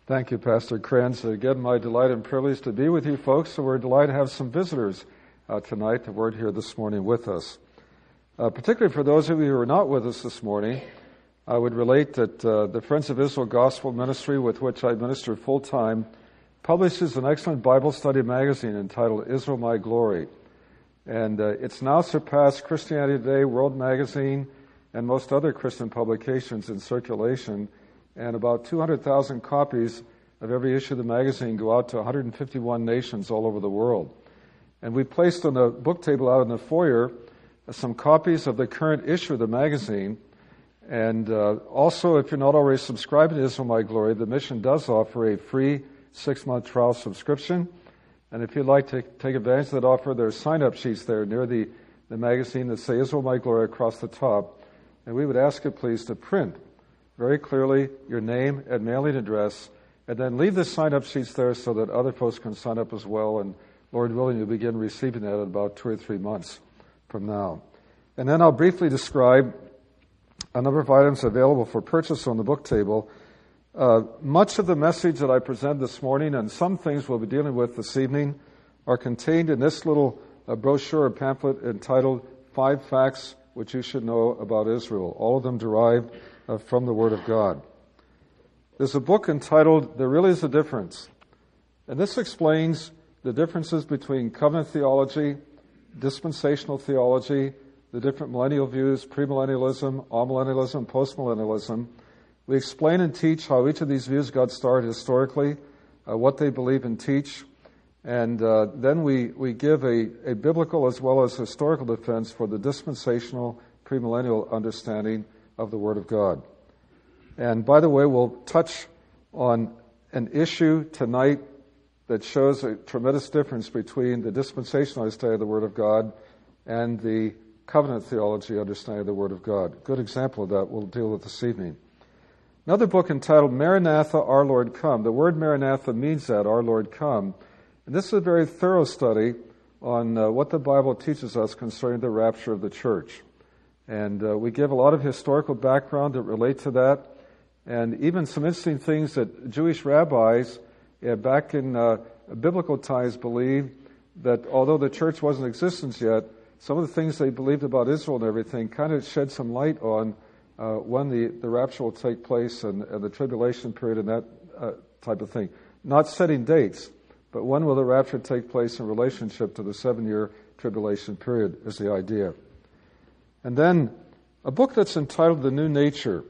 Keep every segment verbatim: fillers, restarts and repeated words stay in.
Thank you, Pastor Kranz. Again, my delight and privilege to be with you folks. So we're delighted to have some visitors uh, tonight that were here this morning with us. Uh, particularly for those of you who are not with us this morning, I would relate that uh, the Friends of Israel Gospel Ministry, with which I minister full-time, publishes an excellent Bible study magazine entitled Israel My Glory. And uh, it's now surpassed Christianity Today, World Magazine, and most other Christian publications in circulation. And about two hundred thousand copies of every issue of the magazine go out to one hundred fifty-one nations all over the world. And we placed on the book table out in the foyer some copies of the current issue of the magazine. And uh, also, if you're not already subscribed to Israel My Glory, the mission does offer a free six-month trial subscription. And if you'd like to take advantage of that offer, there are sign-up sheets there near the, the magazine that say Israel My Glory across the top. And we would ask you, please, to print very clearly your name and mailing address, and then leave the sign-up sheets there so that other folks can sign up as well. And Lord willing, you'll begin receiving that in about two or three months from now. And then I'll briefly describe a number of items available for purchase on the book table. Uh, much of the message that I present this morning, and some things we'll be dealing with this evening, are contained in this little uh, brochure or pamphlet entitled Five Facts Which You Should Know About Israel, all of them derived uh, from the Word of God. There's a book entitled There Really Is a Difference, and this explains the differences between covenant theology, dispensational theology, the different millennial views, premillennialism, amillennialism, postmillennialism. We explain and teach how each of these views got started historically, uh, what they believe and teach, and uh, then we, we give a, a biblical as well as historical defense for the dispensational, premillennial understanding of the Word of God. And by the way, we'll touch on an issue tonight that shows a tremendous difference between the dispensational understanding of the Word of God and the covenant theology understanding of the Word of God. Good example of that we'll deal with this evening. Another book entitled Maranatha, Our Lord Come. The word Maranatha means that, Our Lord Come. And this is a very thorough study on uh, what the Bible teaches us concerning the rapture of the church. And uh, we give a lot of historical background that relate to that, and even some interesting things that Jewish rabbis yeah, back in uh, biblical times believed that although the church wasn't in existence yet, some of the things they believed about Israel and everything kind of shed some light on uh, when the, the rapture will take place and, and the tribulation period and that uh, type of thing. Not setting dates, but when will the rapture take place in relationship to the seven-year tribulation period is the idea. And then a book that's entitled The New Nature.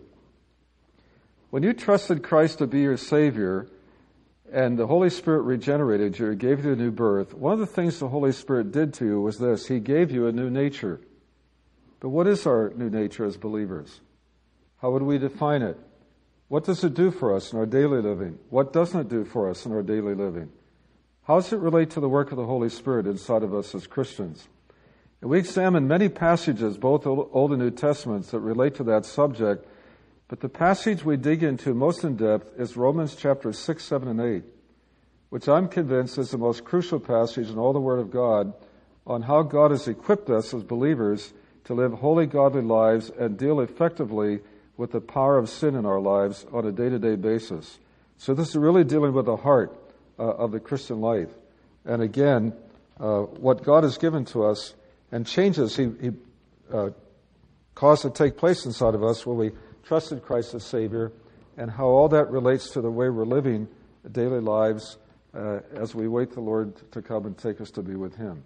When you trusted Christ to be your Savior and the Holy Spirit regenerated you, gave you a new birth, one of the things the Holy Spirit did to you was this: He gave you a new nature. But what is our new nature as believers? How would we define it? What does it do for us in our daily living? What doesn't it do for us in our daily living? How does it relate to the work of the Holy Spirit inside of us as Christians? And we examine many passages, both Old and New Testaments, that relate to that subject. But the passage we dig into most in depth is Romans chapters six, seven, and eight, which I'm convinced is the most crucial passage in all the Word of God on how God has equipped us as believers to live holy, godly lives and deal effectively with the power of sin in our lives on a day-to-day basis. So this is really dealing with the heart uh, of the Christian life. And again, uh, what God has given to us and changes He, he uh, caused to take place inside of us when we trusted Christ as Savior, and how all that relates to the way we're living daily lives uh, as we wait the Lord to come and take us to be with Him.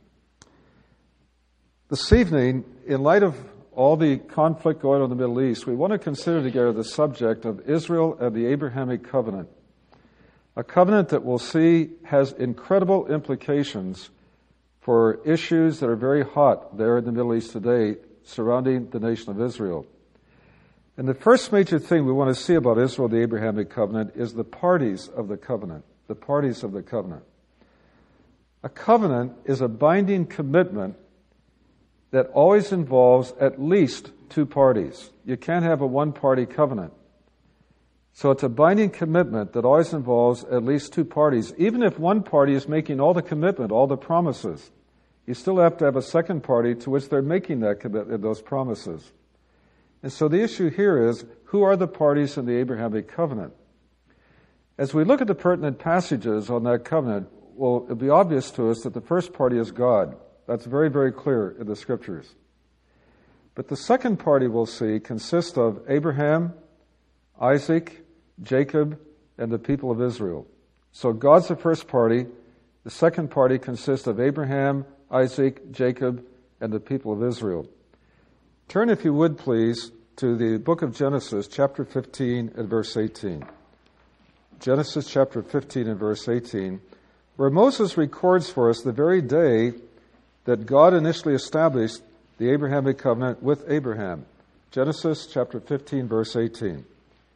This evening, in light of all the conflict going on in the Middle East, we want to consider together the subject of Israel and the Abrahamic covenant. A covenant that we'll see has incredible implications for issues that are very hot there in the Middle East today surrounding the nation of Israel. And the first major thing we want to see about Israel, the Abrahamic covenant, is the parties of the covenant. The parties of the covenant. A covenant is a binding commitment that always involves at least two parties. You can't have a one-party covenant. So it's a binding commitment that always involves at least two parties. Even if one party is making all the commitment, all the promises, you still have to have a second party to which they're making that commitment, those promises. And so the issue here is, who are the parties in the Abrahamic covenant? As we look at the pertinent passages on that covenant, well, it'll be obvious to us that the first party is God. That's very, very clear in the Scriptures. But the second party we'll see consists of Abraham, Isaac, Jacob, and the people of Israel. So God's the first party. The second party consists of Abraham, Isaac, Jacob, and the people of Israel. Turn, if you would, please, to the book of Genesis, chapter fifteen and verse eighteen. Genesis chapter fifteen and verse eighteen, where Moses records for us the very day that God initially established the Abrahamic covenant with Abraham. Genesis chapter fifteen, verse eighteen.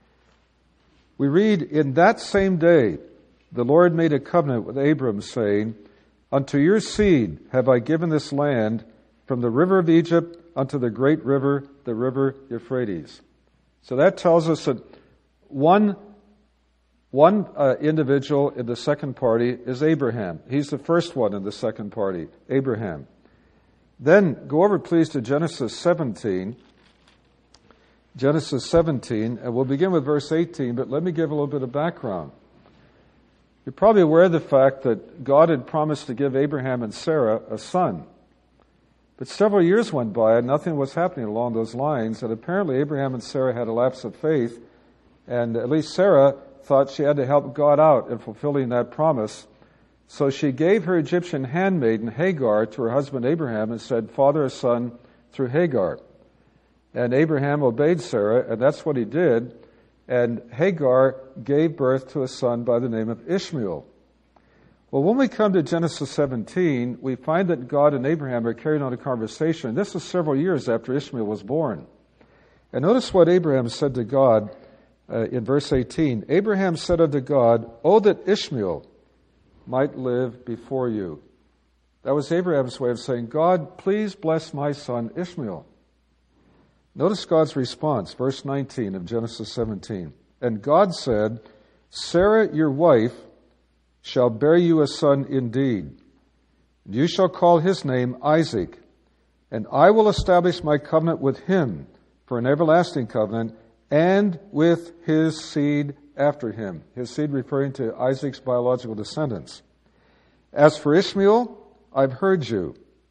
We read, "In that same day, the Lord made a covenant with Abram, saying, Unto your seed have I given this land, from the river of Egypt unto the great river, the river Euphrates." So that tells us that one, one uh, individual in the second party is Abraham. He's the first one in the second party, Abraham. Then go over, please, to Genesis seventeen. Genesis seventeen, and we'll begin with verse eighteen, but let me give a little bit of background. You're probably aware of the fact that God had promised to give Abraham and Sarah a son. But several years went by and nothing was happening along those lines, and apparently Abraham and Sarah had a lapse of faith, and at least Sarah thought she had to help God out in fulfilling that promise. So she gave her Egyptian handmaiden Hagar to her husband Abraham and said, "Father a son through Hagar." And Abraham obeyed Sarah, and that's what he did. And Hagar gave birth to a son by the name of Ishmael. Well, when we come to Genesis seventeen, we find that God and Abraham are carrying on a conversation. This is several years after Ishmael was born. And notice what Abraham said to God uh, in verse eighteen. Abraham said unto God, "Oh, that Ishmael might live before you." That was Abraham's way of saying, "God, please bless my son Ishmael." Notice God's response, verse nineteen of Genesis seventeen. And God said, "Sarah, your wife, shall bear you a son indeed. And you shall call his name Isaac. And I will establish my covenant with him for an everlasting covenant, and with his seed after him." His seed referring to Isaac's biological descendants. "As for Ishmael, I've heard you.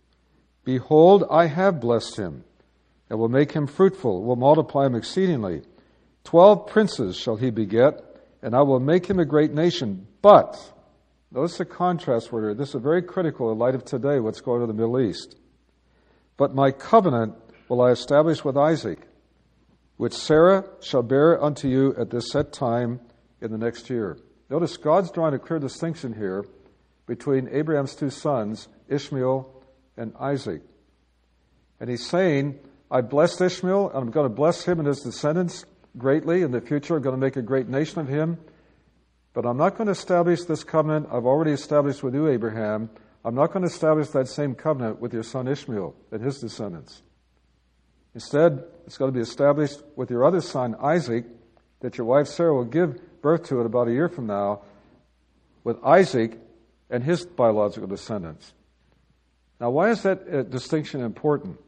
Behold, I have blessed him, and will make him fruitful, will multiply him exceedingly. Twelve princes shall he beget, and I will make him a great nation. But," notice the contrast word here. This is very critical in light of today, what's going on in the Middle East. "But my covenant will I establish with Isaac, which Sarah shall bear unto you at this set time in the next year." Notice God's drawing a clear distinction here between Abraham's two sons, Ishmael and Isaac. And he's saying, I blessed Ishmael, and I'm going to bless him and his descendants greatly in the future. I'm going to make a great nation of him. But I'm not going to establish this covenant I've already established with you, Abraham. I'm not going to establish that same covenant with your son Ishmael and his descendants. Instead, it's going to be established with your other son, Isaac, that your wife Sarah will give birth to it about a year from now, with Isaac and his biological descendants. Now, why is that uh, distinction important?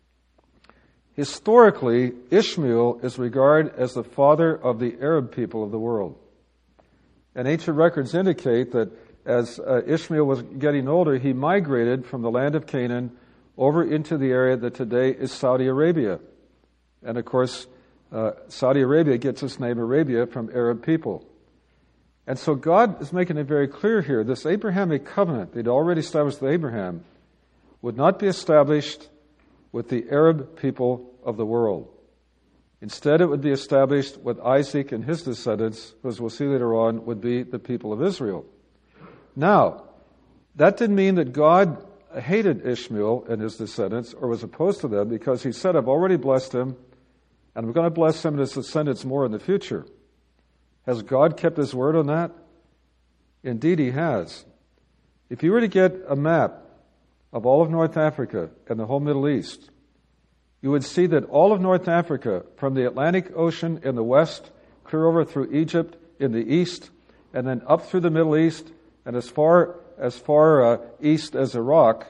Historically, Ishmael is regarded as the father of the Arab people of the world. And ancient records indicate that as uh, Ishmael was getting older, he migrated from the land of Canaan over into the area that today is Saudi Arabia. And of course, uh, Saudi Arabia gets its name Arabia from Arab people. And so God is making it very clear here, this Abrahamic covenant that he'd already established with Abraham would not be established with the Arab people of the world. Instead, it would be established with Isaac and his descendants, who, as we'll see later on, would be the people of Israel. Now, that didn't mean that God hated Ishmael and his descendants or was opposed to them, because he said, I've already blessed him, and I'm going to bless him and his descendants more in the future. Has God kept his word on that? Indeed, he has. If you were to get a map of all of North Africa and the whole Middle East, you would see that all of North Africa, from the Atlantic Ocean in the west, clear over through Egypt in the east, and then up through the Middle East, and as far as far uh, east as Iraq,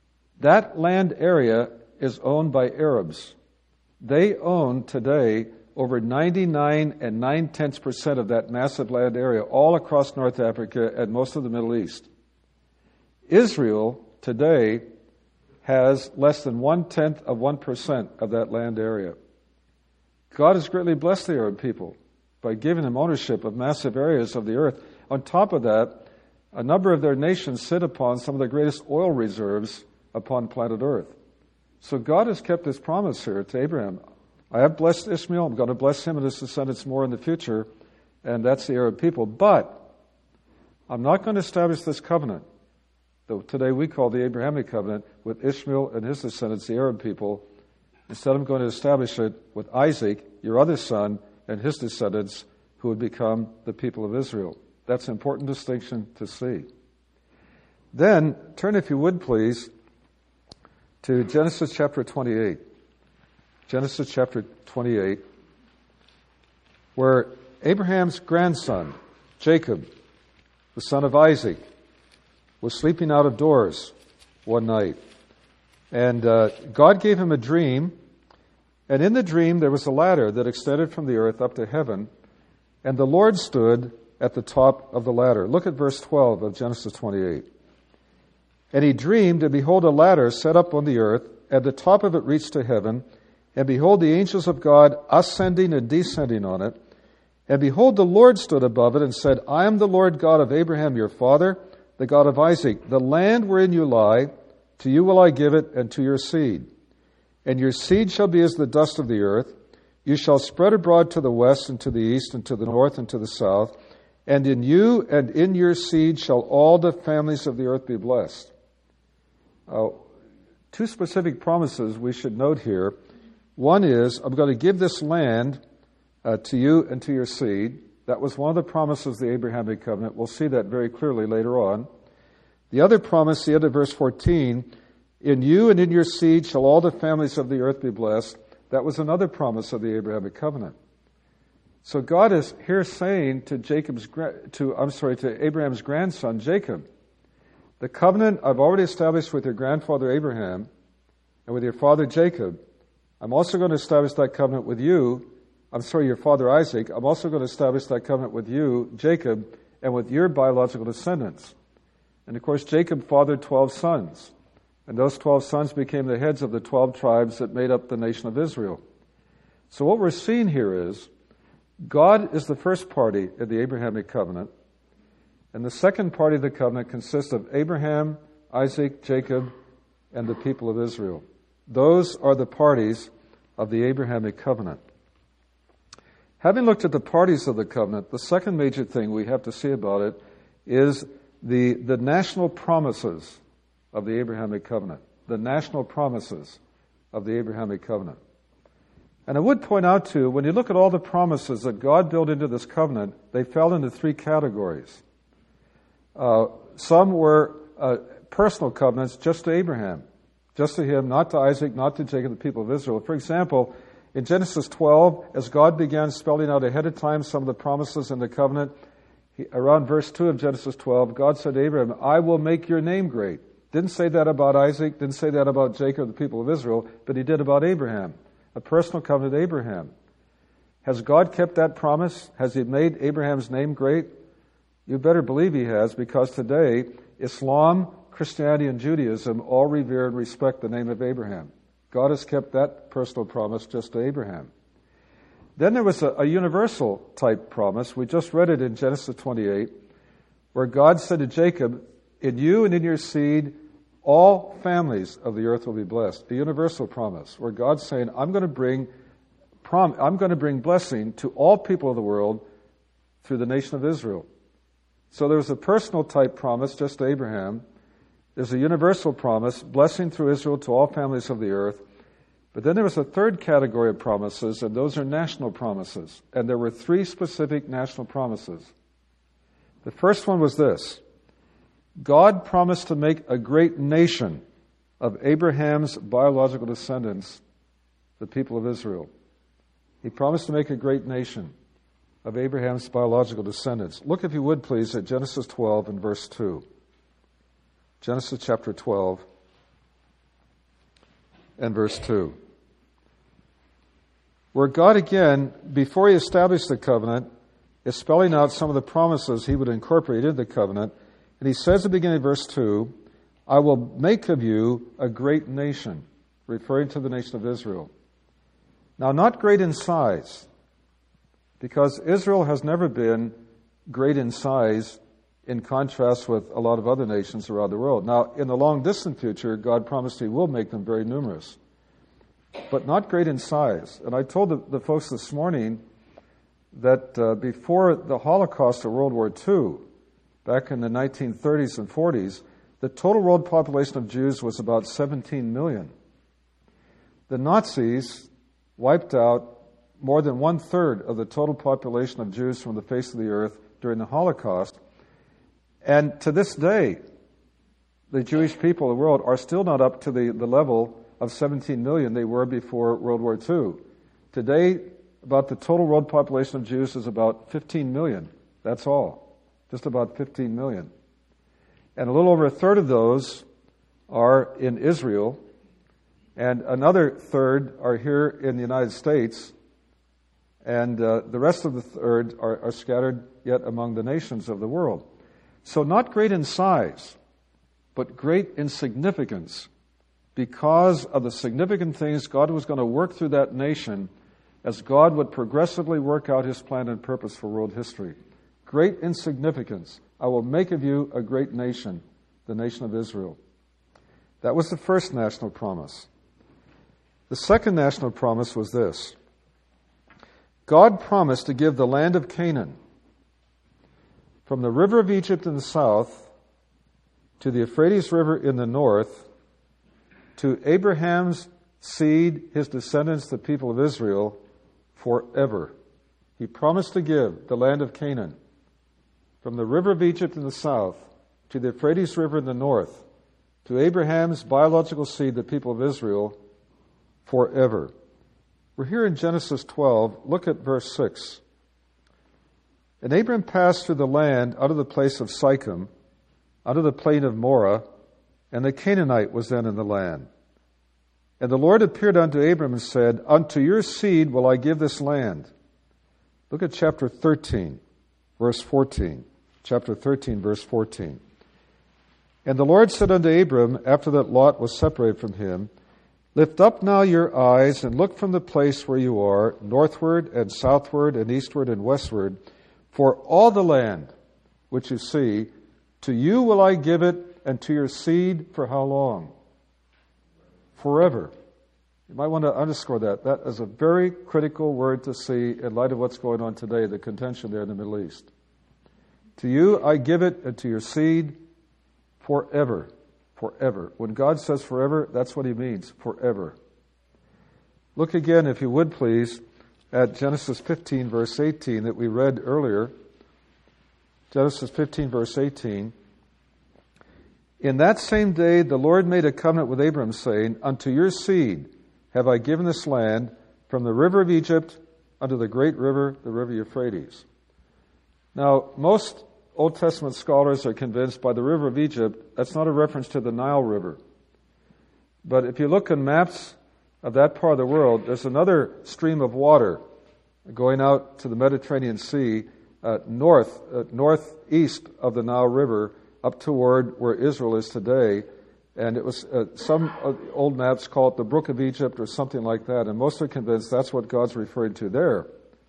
that land area is owned by Arabs. They own today over ninety-nine and nine-tenths percent of that massive land area, all across North Africa and most of the Middle East. Israel today has less than one-tenth of one percent of that land area. God has greatly blessed the Arab people by giving them ownership of massive areas of the earth. On top of that, a number of their nations sit upon some of the greatest oil reserves upon planet Earth. So God has kept his promise here to Abraham. I have blessed Ishmael. I'm going to bless him and his descendants more in the future, and that's the Arab people. But I'm not going to establish this covenant, that today we call the Abrahamic covenant, with Ishmael and his descendants, the Arab people. Instead, I'm going to establish it with Isaac, your other son, and his descendants, who would become the people of Israel. That's an important distinction to see. Then, turn, if you would please, to Genesis chapter twenty-eight. Genesis chapter twenty-eight, where Abraham's grandson, Jacob, the son of Isaac, was sleeping out of doors one night. And uh, God gave him a dream, and in the dream there was a ladder that extended from the earth up to heaven, and the Lord stood at the top of the ladder. Look at verse twelve of Genesis twenty-eight. And he dreamed, and behold, a ladder set up on the earth, and the top of it reached to heaven, and behold, the angels of God ascending and descending on it. And behold, the Lord stood above it and said, I am the Lord God of Abraham your father, the God of Isaac. The land wherein you lie, to you will I give it, and to your seed. And your seed shall be as the dust of the earth. You shall spread abroad to the west, and to the east, and to the north, and to the south. And in you and in your seed shall all the families of the earth be blessed. Uh, two specific promises we should note here. One is, I'm going to give this land uh, to you and to your seed. That was one of the promises of the Abrahamic covenant. We'll see that very clearly later on. The other promise, the end of verse fourteen, in you and in your seed shall all the families of the earth be blessed. That was another promise of the Abrahamic covenant. So God is here saying to Jacob's, to I'm sorry, to Abraham's grandson Jacob, the covenant I've already established with your grandfather Abraham and with your father Jacob, I'm also going to establish that covenant with you. I'm sorry, your father Isaac. I'm also going to establish that covenant with you, Jacob, and with your biological descendants. And of course, Jacob fathered twelve sons. And those twelve sons became the heads of the twelve tribes that made up the nation of Israel. So what we're seeing here is, God is the first party in the Abrahamic covenant. And the second party of the covenant consists of Abraham, Isaac, Jacob, and the people of Israel. Those are the parties of the Abrahamic covenant. Having looked at the parties of the covenant, the second major thing we have to see about it is the, the national promises of the Abrahamic covenant. The national promises of the Abrahamic covenant. And I would point out too, when you look at all the promises that God built into this covenant, they fell into three categories. Uh, some were uh, personal covenants just to Abraham, just to him, not to Isaac, not to Jacob, the people of Israel. For example, in Genesis twelve, as God began spelling out ahead of time some of the promises in the covenant, he, around verse two of Genesis twelve, God said to Abraham, I will make your name great. Didn't say that about Isaac, didn't say that about Jacob, the people of Israel, but he did about Abraham, a personal covenant with Abraham. Has God kept that promise? Has he made Abraham's name great? You better believe he has, because today, Islam, Christianity, and Judaism all revere and respect the name of Abraham. God has kept that personal promise just to Abraham. Then there was a, a universal type promise. We just read it in Genesis twenty-eight, where God said to Jacob, in you and in your seed, all families of the earth will be blessed. A universal promise, where God's saying, I'm going to bring prom- I'm going to bring blessing to all people of the world through the nation of Israel. So there was a personal type promise just to Abraham. There's a universal promise, blessing through Israel to all families of the earth. But then there was a third category of promises, and those are national promises. And there were three specific national promises. The first one was this. God promised to make a great nation of Abraham's biological descendants, the people of Israel. He promised to make a great nation of Abraham's biological descendants. Look, if you would, please, at Genesis twelve and verse two. Genesis chapter twelve and verse two. where God again, before he established the covenant, is spelling out some of the promises he would incorporate into the covenant. And he says at the beginning of verse two, I will make of you a great nation, referring to the nation of Israel. Now, not great in size, because Israel has never been great in size in contrast with a lot of other nations around the world. Now, in the long distant future, God promised he will make them very numerous, but not great in size. And I told the, the folks this morning that uh, before the Holocaust of World War Two, back in the nineteen thirties and forties, the total world population of Jews was about seventeen million. The Nazis wiped out more than one-third of the total population of Jews from the face of the earth during the Holocaust. And to this day, the Jewish people of the world are still not up to the, the level of seventeen million they were before World War Two. Today, about the total world population of Jews is about fifteen million. That's all. Just about fifteen million. And a little over a third of those are in Israel, and another third are here in the United States, and uh, the rest of the third are, are scattered yet among the nations of the world. So not great in size, but great in significance, because of the significant things God was going to work through that nation as God would progressively work out his plan and purpose for world history. Great in significance. I will make of you a great nation, the nation of Israel. That was the first national promise. The second national promise was this. God promised to give the land of Canaan from the river of Egypt in the south to the Euphrates River in the north to Abraham's seed, his descendants, the people of Israel, forever. He promised to give the land of Canaan from the river of Egypt in the south to the Euphrates River in the north to Abraham's biological seed, the people of Israel, forever. We're here in Genesis twelve. Look at verse six. And Abram passed through the land out of the place of Sychem, out of the plain of Moreh, and the Canaanite was then in the land. And the Lord appeared unto Abram and said, Unto your seed will I give this land. Look at chapter thirteen, verse fourteen. Chapter thirteen, verse fourteen. And the Lord said unto Abram, after that Lot was separated from him, Lift up now your eyes and look from the place where you are, northward and southward and eastward and westward, for all the land which you see, to you will I give it, and to your seed for how long? Forever. You might want to underscore that. That is a very critical word to see in light of what's going on today, the contention there in the Middle East. To you I give it, and to your seed forever. Forever. When God says forever, that's what he means, forever. Look again, if you would please, at Genesis fifteen, verse eighteen, that we read earlier. Genesis fifteen, verse eighteen. In that same day the Lord made a covenant with Abram, saying, Unto your seed have I given this land, from the river of Egypt unto the great river, the river Euphrates. Now, most Old Testament scholars are convinced by the river of Egypt, that's not a reference to the Nile River. But if you look in maps of that part of the world, there's another stream of water going out to the Mediterranean Sea, uh, north, uh, northeast of the Nile River, up toward where Israel is today. And it was, uh, some uh, old maps call it the Brook of Egypt or something like that. And most are convinced that's what God's referring to there.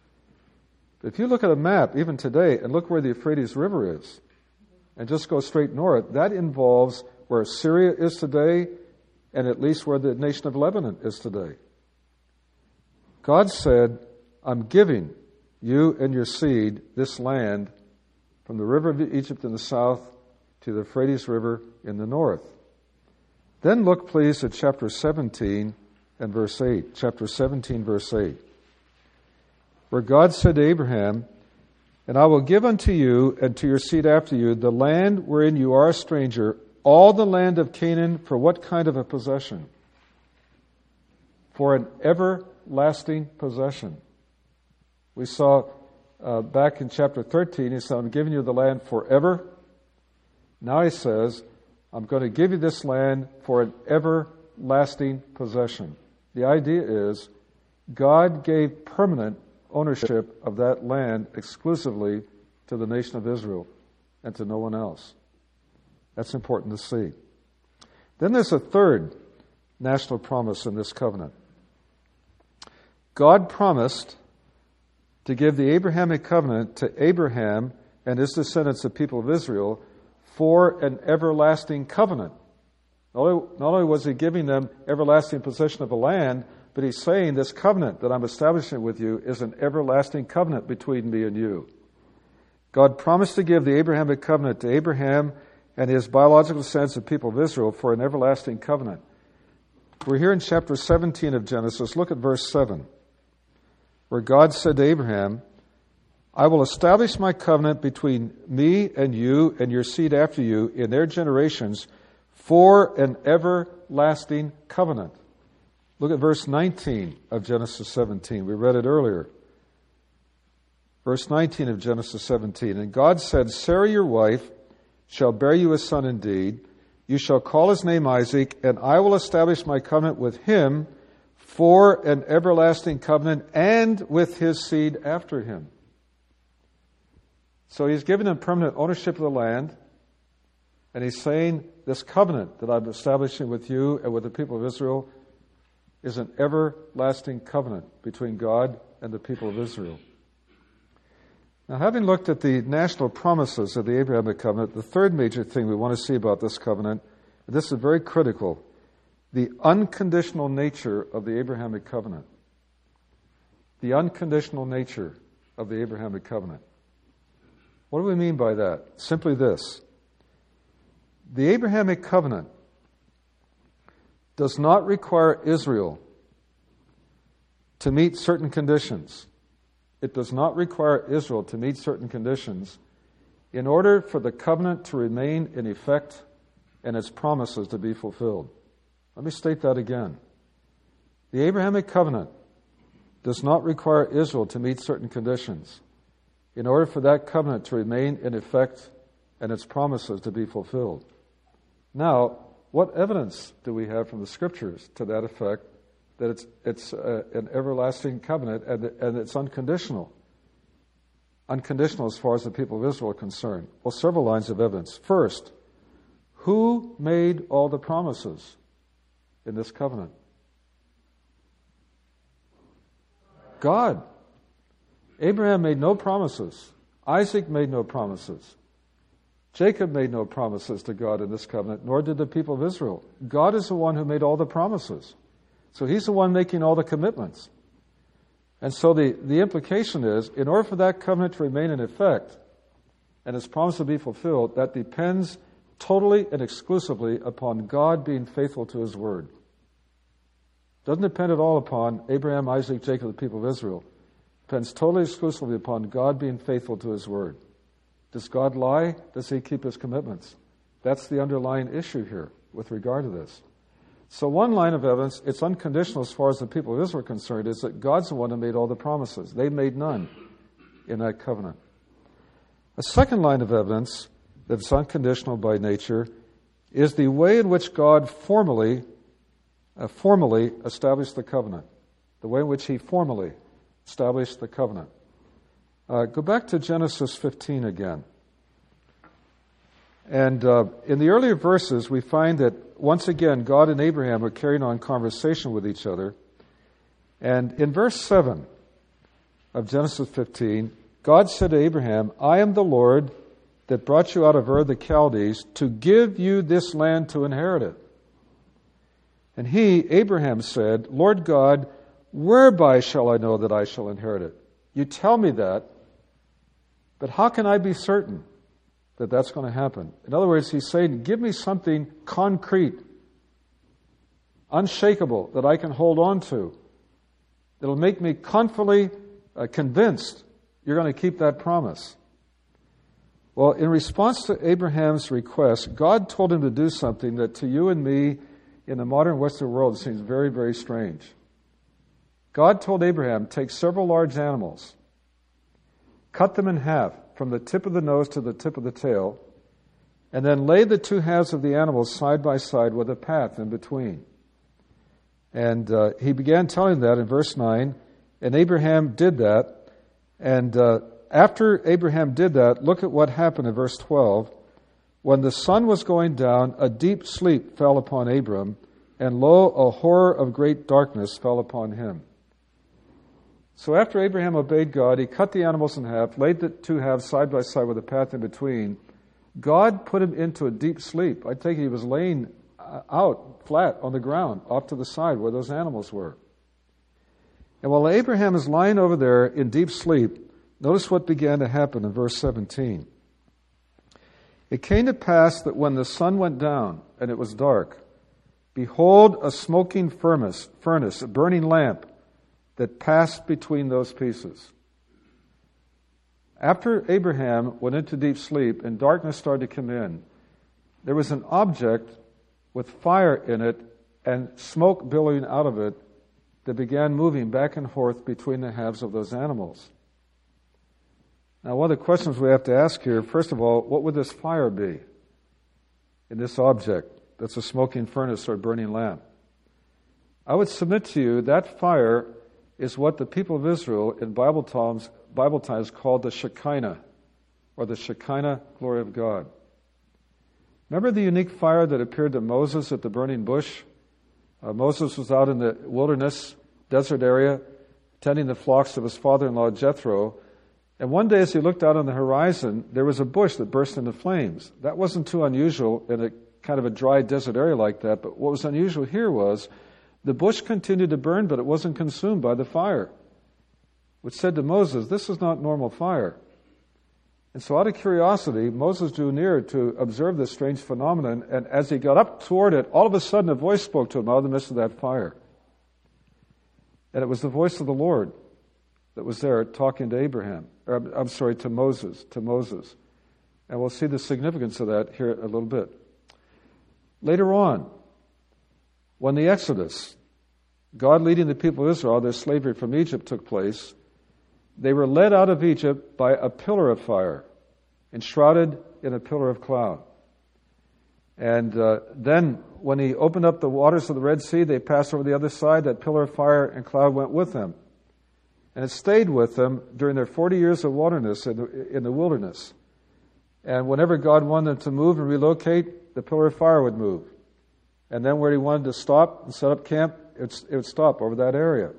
If you look at a map, even today, and look where the Euphrates River is, and just go straight north, that involves where Syria is today, and at least where the nation of Lebanon is today. God said, I'm giving you and your seed this land from the river of Egypt in the south to the Euphrates River in the north. Then look, please, at chapter seventeen and verse eight. Chapter seventeen, verse eight. Where God said to Abraham, And I will give unto you and to your seed after you the land wherein you are a stranger, all the land of Canaan, for what kind of a possession? For an everlasting possession. We saw uh, back in chapter thirteen, he said, I'm giving you the land forever. Now he says, I'm going to give you this land for an everlasting possession. The idea is, God gave permanent ownership of that land exclusively to the nation of Israel and to no one else. That's important to see. Then there's a third national promise in this covenant. God promised to give the Abrahamic covenant to Abraham and his descendants, the people of Israel, for an everlasting covenant. Not only, not only was he giving them everlasting possession of a land, but he's saying this covenant that I'm establishing with you is an everlasting covenant between me and you. God promised to give the Abrahamic covenant to Abraham and his biological descendants, the people of Israel, for an everlasting covenant. We're here in chapter seventeen of Genesis. Look at verse seven, where God said to Abraham, I will establish my covenant between me and you and your seed after you in their generations for an everlasting covenant. Look at verse nineteen of Genesis seventeen. We read it earlier. Verse nineteen of Genesis seventeen. And God said, Sarah your wife shall bear you a son indeed. You shall call his name Isaac, and I will establish my covenant with him for an everlasting covenant and with his seed after him. So he's given them permanent ownership of the land, and he's saying this covenant that I'm establishing with you and with the people of Israel is an everlasting covenant between God and the people of Israel. Now, having looked at the national promises of the Abrahamic covenant, the third major thing we want to see about this covenant, and this is very critical, the unconditional nature of the Abrahamic covenant. The unconditional nature of the Abrahamic covenant. What do we mean by that? Simply this. The Abrahamic covenant does not require Israel to meet certain conditions. It does not require Israel to meet certain conditions in order for the covenant to remain in effect and its promises to be fulfilled. Let me state that again. The Abrahamic covenant does not require Israel to meet certain conditions in order for that covenant to remain in effect and its promises to be fulfilled. Now, what evidence do we have from the Scriptures to that effect that it's it's uh, an everlasting covenant and, and it's unconditional? Unconditional as far as the people of Israel are concerned. Well, several lines of evidence. First, who made all the promises in this covenant? God. Abraham made no promises. Isaac made no promises. Jacob made no promises to God in this covenant, nor did the people of Israel. God is the one who made all the promises. So he's the one making all the commitments. And so the, the implication is, in order for that covenant to remain in effect and its promise to be fulfilled, that depends totally and exclusively upon God being faithful to his word. Doesn't depend at all upon Abraham, Isaac, Jacob, the people of Israel. Depends totally exclusively upon God being faithful to his word. Does God lie? Does he keep his commitments? That's the underlying issue here with regard to this. So one line of evidence, it's unconditional as far as the people of Israel are concerned, is that God's the one who made all the promises. They made none in that covenant. A second line of evidence that's unconditional by nature is the way in which God formally, uh, formally established the covenant. The way in which he formally established the covenant. Uh, go back to Genesis fifteen again. And uh, in the earlier verses, we find that once again, God and Abraham are carrying on conversation with each other. And in verse seven of Genesis fifteen, God said to Abraham, I am the Lord that brought you out of Ur the Chaldees to give you this land to inherit it. And he, Abraham, said, Lord God, whereby shall I know that I shall inherit it? You tell me that, but how can I be certain that that's going to happen? In other words, he's saying, give me something concrete, unshakable, that I can hold on to, that'll make me confidently uh, convinced you're going to keep that promise. Well, in response to Abraham's request, God told him to do something that to you and me in the modern Western world seems very, very strange. God told Abraham, take several large animals, cut them in half from the tip of the nose to the tip of the tail, and then lay the two halves of the animals side by side with a path in between. And uh, he began telling that in verse nine, and Abraham did that. And uh, after Abraham did that, look at what happened in verse twelve. When the sun was going down, a deep sleep fell upon Abram, and lo, a horror of great darkness fell upon him. So after Abraham obeyed God, he cut the animals in half, laid the two halves side by side with a path in between. God put him into a deep sleep. I take it he was laying out flat on the ground, off to the side where those animals were. And while Abraham is lying over there in deep sleep, notice what began to happen in verse seventeen. It came to pass that when the sun went down and it was dark, behold, a smoking furnace, furnace, a burning lamp that passed between those pieces. After Abraham went into deep sleep and darkness started to come in, there was an object with fire in it and smoke billowing out of it that began moving back and forth between the halves of those animals. Now, one of the questions we have to ask here, first of all, what would this fire be in this object that's a smoking furnace or a burning lamp? I would submit to you that fire is what the people of Israel in Bible times, Bible times called the Shekinah, or the Shekinah glory of God. Remember the unique fire that appeared to Moses at the burning bush? Uh, Moses was out in the wilderness, desert area, tending the flocks of his father-in-law Jethro. And one day as he looked out on the horizon, there was a bush that burst into flames. That wasn't too unusual in a kind of a dry desert area like that, but what was unusual here was the bush continued to burn, but it wasn't consumed by the fire, which said to Moses, this is not normal fire. And so out of curiosity, Moses drew near to observe this strange phenomenon, and as he got up toward it, all of a sudden a voice spoke to him out of the midst of that fire. And it was the voice of the Lord that was there talking to Abraham, or I'm sorry, to Moses, to Moses. And we'll see the significance of that here a little bit. Later on, when the Exodus, God leading the people of Israel, their slavery from Egypt took place, they were led out of Egypt by a pillar of fire, enshrouded in a pillar of cloud. And uh, then when he opened up the waters of the Red Sea, they passed over the other side. That pillar of fire and cloud went with them. And it stayed with them during their forty years of wilderness in the, in the wilderness. And whenever God wanted them to move and relocate, the pillar of fire would move. And then where he wanted to stop and set up camp, it would, it would stop over that area.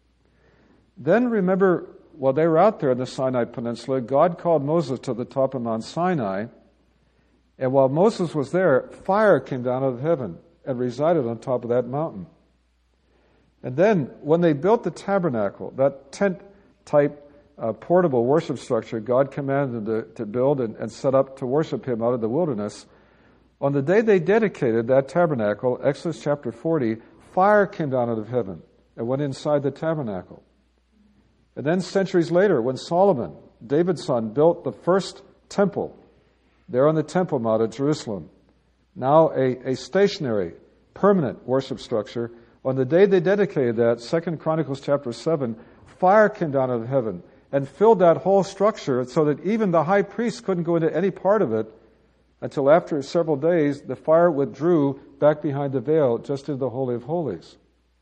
Then remember, while they were out there in the Sinai Peninsula, God called Moses to the top of Mount Sinai. And while Moses was there, fire came down out of heaven and resided on top of that mountain. And then when they built the tabernacle, that tent-type uh, portable worship structure God commanded them to, to build and, and set up to worship him out of the wilderness, on the day they dedicated that tabernacle, Exodus chapter forty, fire came down out of heaven and went inside the tabernacle. And then centuries later, when Solomon, David's son, built the first temple there on the Temple Mount at Jerusalem, now a, a stationary, permanent worship structure, on the day they dedicated that, Second Chronicles chapter seven, fire came down out of heaven and filled that whole structure so that even the high priest couldn't go into any part of it until after several days the fire withdrew back behind the veil just into the Holy of Holies.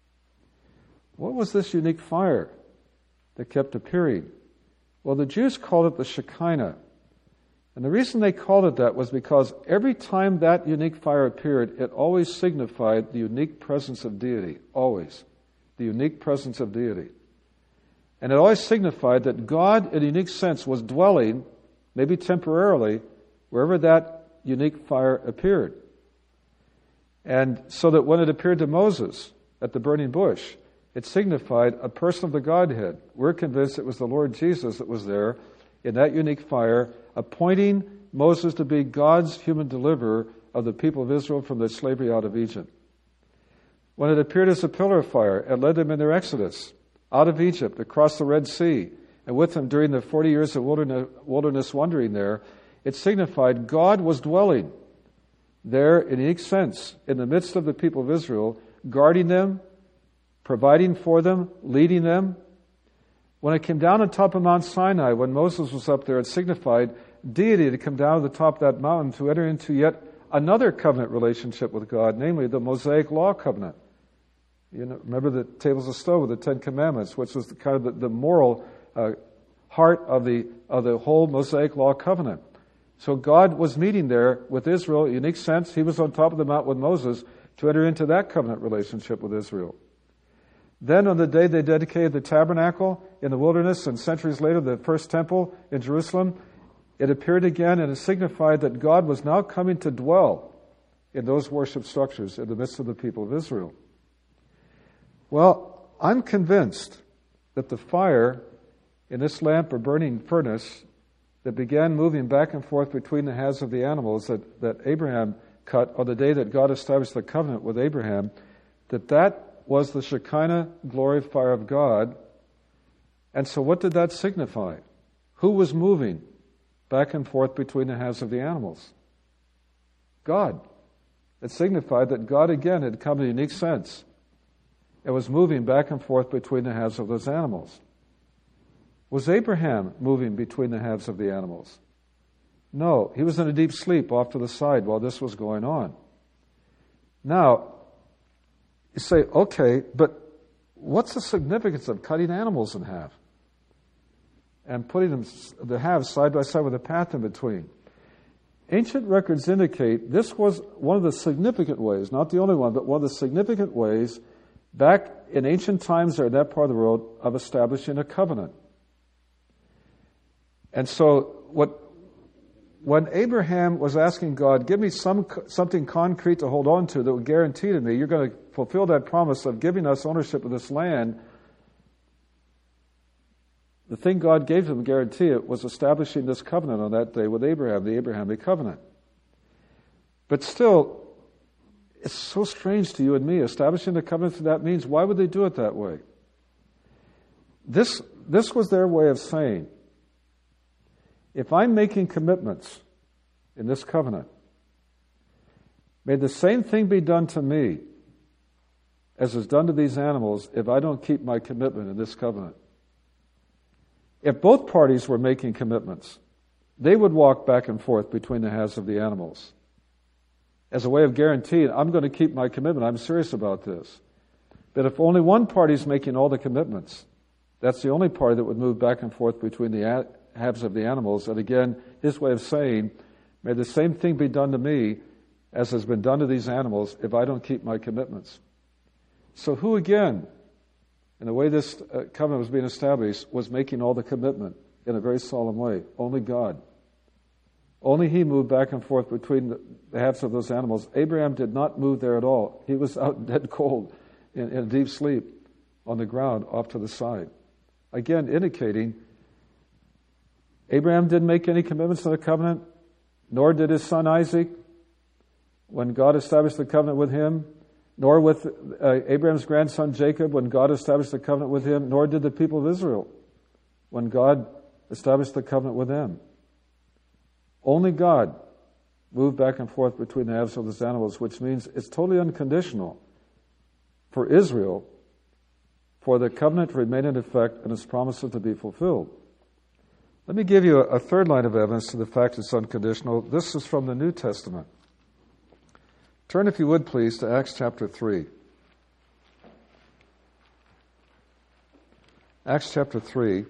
What was this unique fire that kept appearing? Well, the Jews called it the Shekinah. And the reason they called it that was because every time that unique fire appeared, it always signified the unique presence of deity. Always. The unique presence of deity. And it always signified that God, in a unique sense, was dwelling, maybe temporarily, wherever that unique fire appeared. And so that when it appeared to Moses at the burning bush, it signified a person of the Godhead. We're convinced it was the Lord Jesus that was there in that unique fire, appointing Moses to be God's human deliverer of the people of Israel from their slavery out of Egypt. When it appeared as a pillar of fire and led them in their exodus out of Egypt, across the Red Sea, and with them during the forty years of wilderness, wilderness wandering there, it signified God was dwelling there in a unique sense in the midst of the people of Israel, guarding them, providing for them, leading them. When it came down on top of Mount Sinai, when Moses was up there, it signified deity to come down to the top of that mountain to enter into yet another covenant relationship with God, namely the Mosaic Law covenant. You know, remember the tables of stone with the Ten Commandments, which was the kind of the, the moral uh, heart of the of the whole Mosaic Law covenant. So God was meeting there with Israel, in a unique sense. He was on top of the mount with Moses to enter into that covenant relationship with Israel. Then on the day they dedicated the tabernacle in the wilderness, and centuries later the first temple in Jerusalem, it appeared again, and it signified that God was now coming to dwell in those worship structures in the midst of the people of Israel. Well, I'm convinced that the fire in this lamp or burning furnace that began moving back and forth between the halves of the animals that, that Abraham cut on the day that God established the covenant with Abraham, that that was the Shekinah glory fire of God. And so what did that signify? Who was moving back and forth between the halves of the animals? God. It signified that God again had come in a unique sense. It was moving back and forth between the halves of those animals. Was Abraham moving between the halves of the animals? No, he was in a deep sleep off to the side while this was going on. Now, you say, okay, but what's the significance of cutting animals in half and putting them, the halves side by side with a path in between? Ancient records indicate this was one of the significant ways, not the only one, but one of the significant ways back in ancient times or in that part of the world of establishing a covenant. And so what, when Abraham was asking God, give me some something concrete to hold on to that would guarantee to me you're going to fulfill that promise of giving us ownership of this land, the thing God gave him to guarantee it was establishing this covenant on that day with Abraham, the Abrahamic covenant. But still, it's so strange to you and me. Establishing the covenant, that means, why would they do it that way? This, this was their way of saying, if I'm making commitments in this covenant, may the same thing be done to me as is done to these animals if I don't keep my commitment in this covenant. If both parties were making commitments, they would walk back and forth between the halves of the animals as a way of guaranteeing, I'm going to keep my commitment, I'm serious about this. But if only one party is making all the commitments, that's the only party that would move back and forth between the halves of the animals. And again, his way of saying, may the same thing be done to me as has been done to these animals if I don't keep my commitments. So who again, in the way this uh, covenant was being established, was making all the commitment in a very solemn way? Only God. Only he moved back and forth between the, the halves of those animals. Abraham did not move there at all. He was out dead cold in, in deep sleep on the ground off to the side. Again, indicating Abraham didn't make any commitments to the covenant, nor did his son Isaac when God established the covenant with him, nor with uh, Abraham's grandson Jacob when God established the covenant with him, nor did the people of Israel when God established the covenant with them. Only God moved back and forth between the halves of those animals, which means it's totally unconditional for Israel for the covenant to remain in effect and its promises to be fulfilled. Let me give you a, a third line of evidence to the fact it's unconditional. This is from the New Testament. Turn, if you would, please, to Acts chapter three. Acts chapter three.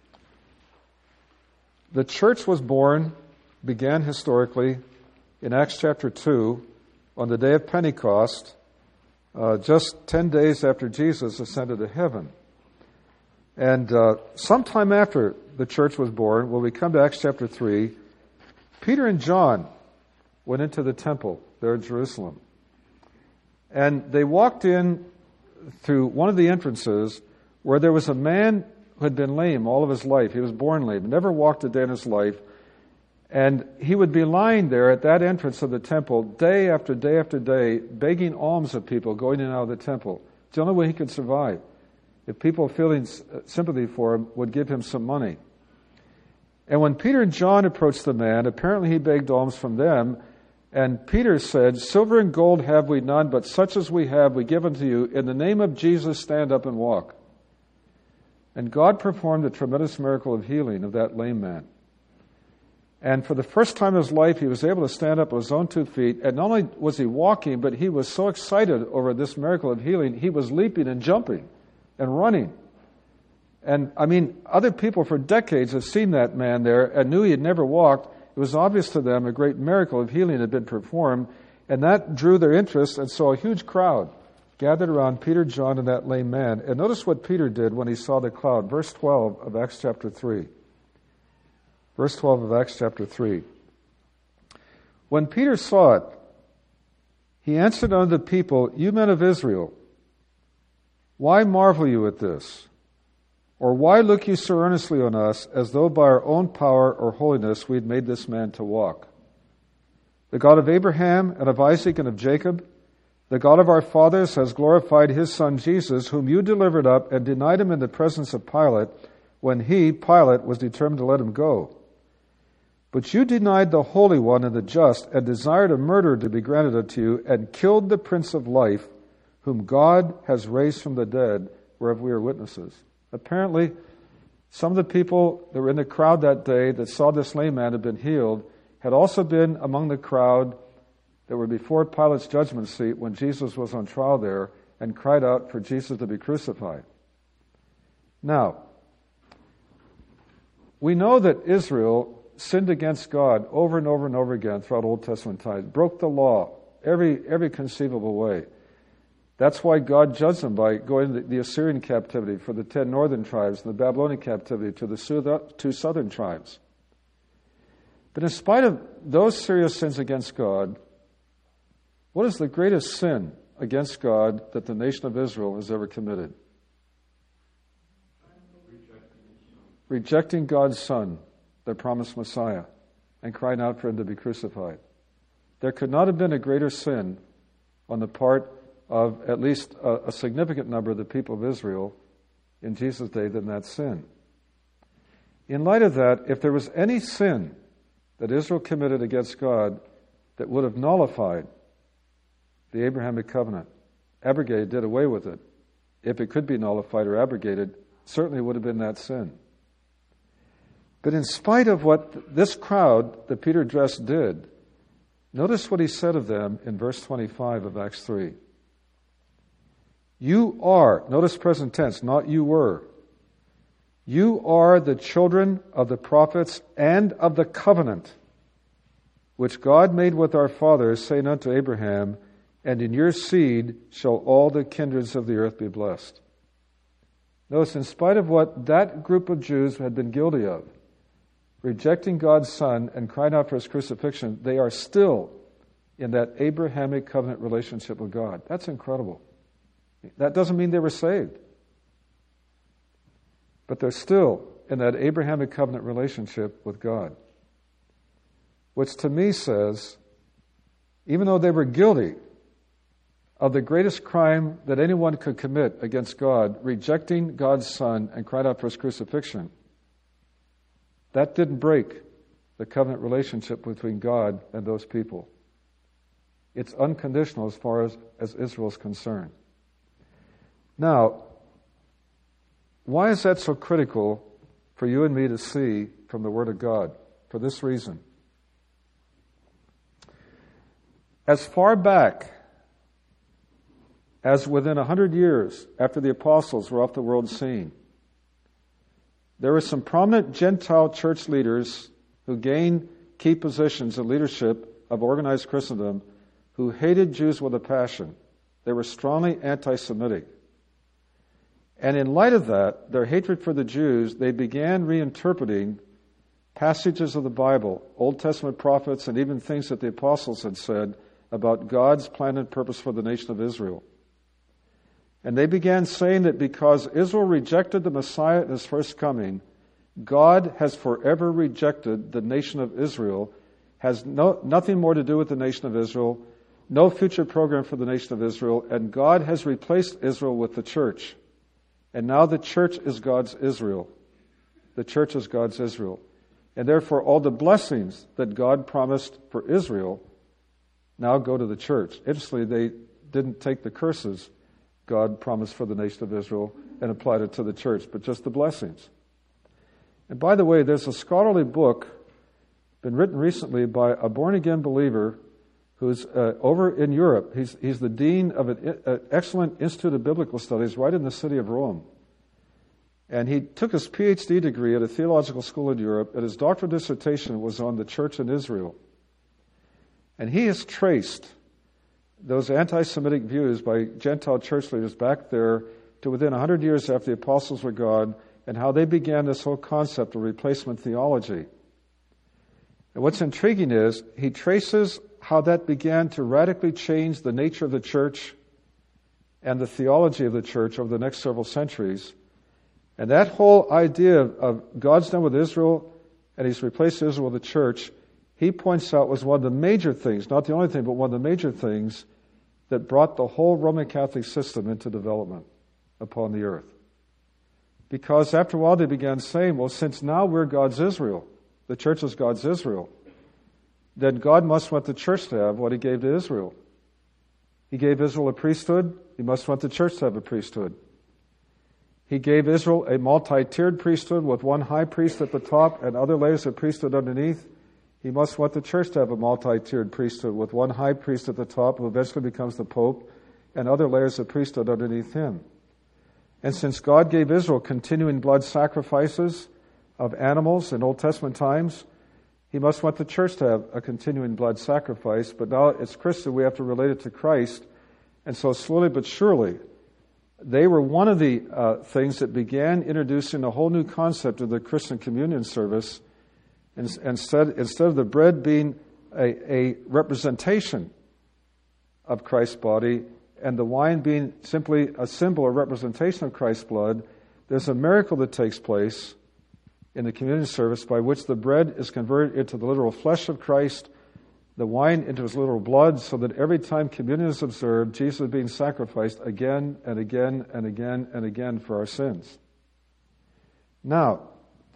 The church was born, began historically, in Acts chapter two, on the day of Pentecost, uh, just ten days after Jesus ascended to heaven. And uh, sometime after the church was born, when we come to Acts chapter three, Peter and John went into the temple there in Jerusalem. And they walked in through one of the entrances where there was a man who had been lame all of his life. He was born lame, never walked a day in his life. And he would be lying there at that entrance of the temple day after day after day, begging alms of people going in and out of the temple. It's the only way he could survive. If people feeling sympathy for him would give him some money. And when Peter and John approached the man, apparently he begged alms from them. And Peter said, silver and gold have we none, but such as we have we give unto you. In the name of Jesus, stand up and walk. And God performed a tremendous miracle of healing of that lame man. And for the first time in his life, he was able to stand up on his own two feet. And not only was he walking, but he was so excited over this miracle of healing, he was leaping and jumping and running. And, I mean, other people for decades have seen that man there and knew he had never walked. It was obvious to them a great miracle of healing had been performed, and that drew their interest, and so a huge crowd gathered around Peter, John, and that lame man. And notice what Peter did when he saw the cloud. Verse twelve of Acts chapter three. Verse twelve of Acts chapter three. When Peter saw it, he answered unto the people, You men of Israel, why marvel you at this? Or why look you so earnestly on us, as though by our own power or holiness we had made this man to walk? The God of Abraham and of Isaac and of Jacob, the God of our fathers, has glorified his Son Jesus, whom you delivered up and denied him in the presence of Pilate, when he, Pilate, was determined to let him go. But you denied the Holy One and the just, and desired a murderer to be granted unto you, and killed the Prince of Life, whom God has raised from the dead, whereof we are witnesses. Apparently, some of the people that were in the crowd that day that saw this lame man had been healed had also been among the crowd that were before Pilate's judgment seat when Jesus was on trial there and cried out for Jesus to be crucified. Now, we know that Israel sinned against God over and over and over again throughout Old Testament times, broke the law every every conceivable way. That's why God judged them by going to the Assyrian captivity for the ten northern tribes and the Babylonian captivity to the two southern tribes. But in spite of those serious sins against God, what is the greatest sin against God that the nation of Israel has ever committed? Rejecting God's Son, their promised Messiah, and crying out for him to be crucified. There could not have been a greater sin on the part of at least a, a significant number of the people of Israel in Jesus' day than that sin. In light of that, if there was any sin that Israel committed against God that would have nullified the Abrahamic covenant, abrogated, did away with it, if it could be nullified or abrogated, certainly would have been that sin. But in spite of what this crowd that Peter addressed did, notice what he said of them in verse twenty-five of Acts three. You are, notice present tense, not you were. You are the children of the prophets and of the covenant, which God made with our fathers, saying unto Abraham, and in your seed shall all the kindreds of the earth be blessed. Notice, in spite of what that group of Jews had been guilty of, rejecting God's Son and crying out for his crucifixion, they are still in that Abrahamic covenant relationship with God. That's incredible. That doesn't mean they were saved. But they're still in that Abrahamic covenant relationship with God. Which to me says, even though they were guilty of the greatest crime that anyone could commit against God, rejecting God's Son and crying out for his crucifixion, that didn't break the covenant relationship between God and those people. It's unconditional as far as, as Israel is concerned. Now, why is that so critical for you and me to see from the Word of God? For this reason. As far back as within a hundred years after the apostles were off the world scene, there were some prominent Gentile church leaders who gained key positions in leadership of organized Christendom who hated Jews with a passion. They were strongly anti-Semitic. And in light of that, their hatred for the Jews, they began reinterpreting passages of the Bible, Old Testament prophets, and even things that the apostles had said about God's plan and purpose for the nation of Israel. And they began saying that because Israel rejected the Messiah at his first coming, God has forever rejected the nation of Israel, has no, nothing more to do with the nation of Israel, no future program for the nation of Israel, and God has replaced Israel with the church. And now the church is God's Israel. The church is God's Israel. And therefore all the blessings that God promised for Israel now go to the church. Interestingly, they didn't take the curses God promised for the nation of Israel and applied it to the church, but just the blessings. And by the way, there's a scholarly book been written recently by a born-again believer who's uh, over in Europe. He's, he's the dean of an uh, excellent Institute of Biblical Studies right in the city of Rome. And he took his P H D degree at a theological school in Europe, and his doctoral dissertation was on the church in Israel. And he has traced those anti-Semitic views by Gentile church leaders back there to within one hundred years after the apostles were gone, and how they began this whole concept of replacement theology. And what's intriguing is he traces how that began to radically change the nature of the church and the theology of the church over the next several centuries. And that whole idea of God's done with Israel and He's replaced Israel with the church, he points out was one of the major things, not the only thing, but one of the major things that brought the whole Roman Catholic system into development upon the earth. Because after a while they began saying, well, since now we're God's Israel, the church is God's Israel, then God must want the church to have what He gave to Israel. He gave Israel a priesthood, He must want the church to have a priesthood. He gave Israel a multi-tiered priesthood with one high priest at the top and other layers of priesthood underneath. He must want the church to have a multi-tiered priesthood with one high priest at the top who eventually becomes the Pope and other layers of priesthood underneath him. And since God gave Israel continuing blood sacrifices of animals in Old Testament times, He must want the church to have a continuing blood sacrifice. But now as Christians, we have to relate it to Christ. And so slowly but surely, they were one of the uh, things that began introducing a whole new concept of the Christian communion service. And instead, instead of the bread being a, a representation of Christ's body and the wine being simply a symbol or representation of Christ's blood, there's a miracle that takes place in the communion service by which the bread is converted into the literal flesh of Christ, the wine into His literal blood, so that every time communion is observed, Jesus is being sacrificed again and again and again and again for our sins. Now,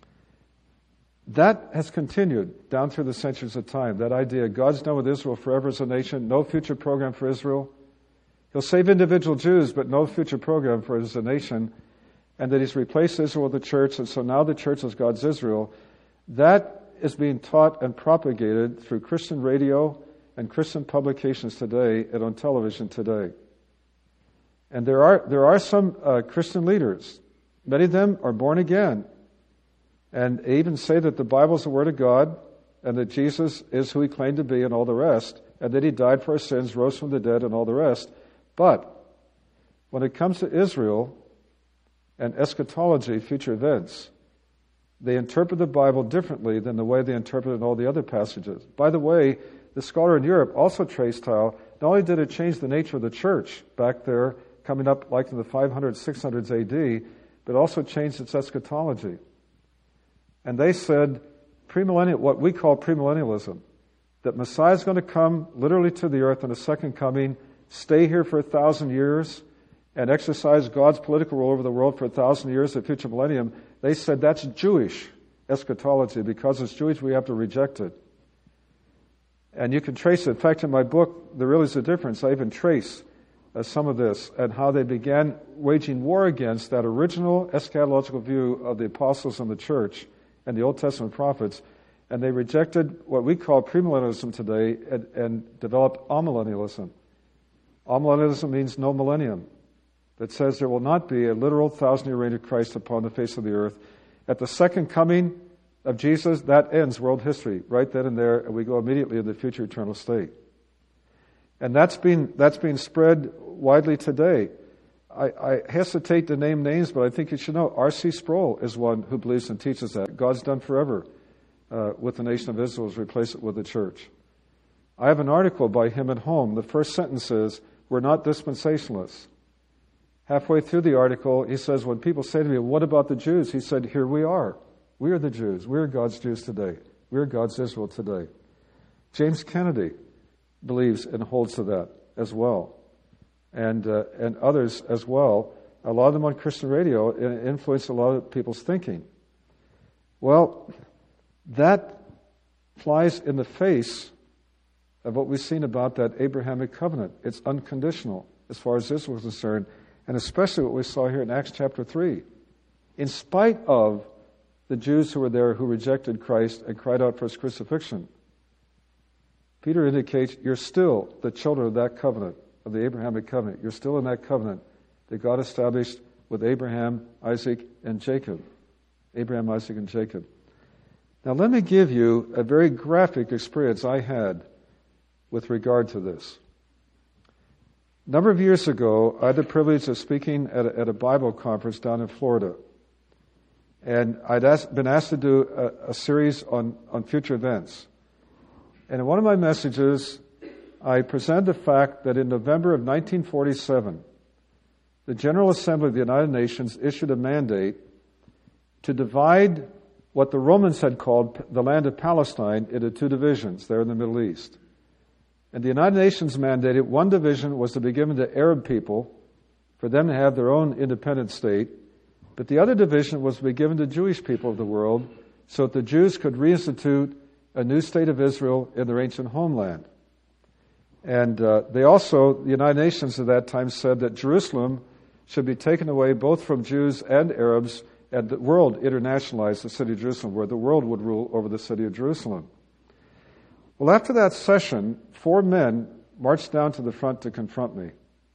that has continued down through the centuries of time. That idea, God's done with Israel forever as a nation, no future program for Israel. He'll save individual Jews, but no future program for us as a nation. And that He's replaced Israel with the church, and so now the church is God's Israel. That is being taught and propagated through Christian radio and Christian publications today and on television today. And there are there are some uh, Christian leaders. Many of them are born again. And they even say that the Bible is the Word of God and that Jesus is who He claimed to be and all the rest, and that He died for our sins, rose from the dead and all the rest. But when it comes to Israel and eschatology, future events, they interpret the Bible differently than the way they interpreted all the other passages. By the way, the scholar in Europe also traced how not only did it change the nature of the church back there, coming up like in the five hundreds, six hundreds A D, but also changed its eschatology. And they said, premillennial, what we call premillennialism, that Messiah is going to come literally to the earth in a second coming, stay here for a thousand years, and exercise God's political rule over the world for a thousand years, the future millennium. They said that's Jewish eschatology. Because it's Jewish, we have to reject it. And you can trace it. In fact, in my book, there really is a difference. I even trace uh, some of this and how they began waging war against that original eschatological view of the apostles and the church and the Old Testament prophets, and they rejected what we call premillennialism today and, and developed amillennialism. Amillennialism means no millennium. That says there will not be a literal thousand-year reign of Christ upon the face of the earth. At the second coming of Jesus, that ends world history right then and there, and we go immediately into the future eternal state. And that's being that's being spread widely today. I, I hesitate to name names, but I think you should know R C Sproul is one who believes and teaches that. God's done forever uh, with the nation of Israel, is replace it with the church. I have an article by him at home. The first sentence is, we're not dispensationalists. Halfway through the article, he says, when people say to me, what about the Jews? He said, here we are. We are the Jews. We are God's Jews today. We are God's Israel today. James Kennedy believes and holds to that as well. And uh, and others as well. A lot of them on Christian radio influence a lot of people's thinking. Well, that flies in the face of what we've seen about that Abrahamic covenant. It's unconditional as far as Israel is concerned, and especially what we saw here in Acts chapter three. In spite of the Jews who were there who rejected Christ and cried out for his crucifixion. Peter indicates you're still the children of that covenant, of the Abrahamic covenant. You're still in that covenant that God established with Abraham, Isaac, and Jacob. Abraham, Isaac, and Jacob. Now let me give you a very graphic experience I had with regard to this. A number of years ago, I had the privilege of speaking at a, at a Bible conference down in Florida. And I'd asked, been asked to do a, a series on, on future events. And in one of my messages, I presented the fact that in November of nineteen forty-seven, the General Assembly of the United Nations issued a mandate to divide what the Romans had called the land of Palestine into two divisions there in the Middle East. And the United Nations mandated one division was to be given to Arab people for them to have their own independent state, but the other division was to be given to Jewish people of the world so that the Jews could reinstitute a new state of Israel in their ancient homeland. And uh, they also, the United Nations at that time said that Jerusalem should be taken away both from Jews and Arabs, and the world internationalized the city of Jerusalem, where the world would rule over the city of Jerusalem. Well, after that session, four men marched down to the front to confront me.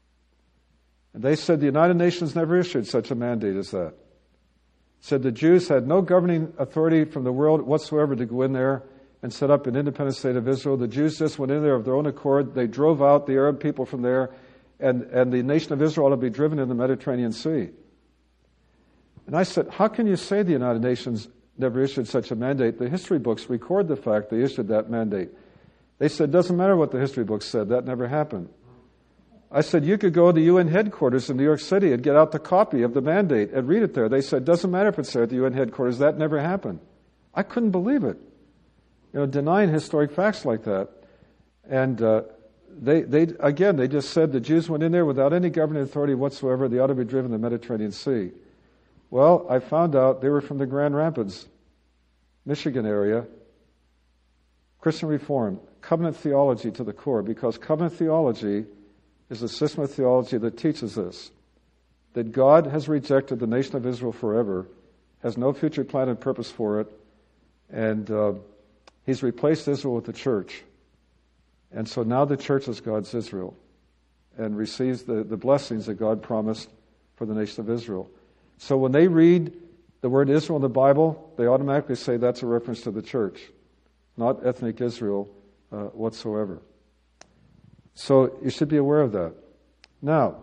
And they said the United Nations never issued such a mandate as that. Said the Jews had no governing authority from the world whatsoever to go in there and set up an independent state of Israel. The Jews just went in there of their own accord. They drove out the Arab people from there, and, and the nation of Israel ought to be driven in the Mediterranean Sea. And I said, how can you say the United Nations never issued such a mandate? The history books record the fact they issued that mandate. They said, it doesn't matter what the history books said, that never happened. I said, you could go to U N headquarters in New York City and get out the copy of the mandate and read it there. They said, it doesn't matter if it's there at the U N headquarters, that never happened. I couldn't believe it. You know, denying historic facts like that. And uh, they, they, again, they just said the Jews went in there without any governing authority whatsoever. They ought to be driven in the Mediterranean Sea. Well, I found out they were from the Grand Rapids, Michigan area, Christian Reformed, covenant theology to the core, because covenant theology is a system of theology that teaches us that God has rejected the nation of Israel forever, has no future plan and purpose for it, and uh, he's replaced Israel with the church. And so now the church is God's Israel and receives the, the blessings that God promised for the nation of Israel. So when they read the word Israel in the Bible, they automatically say that's a reference to the church, not ethnic Israel uh, whatsoever. So you should be aware of that. Now,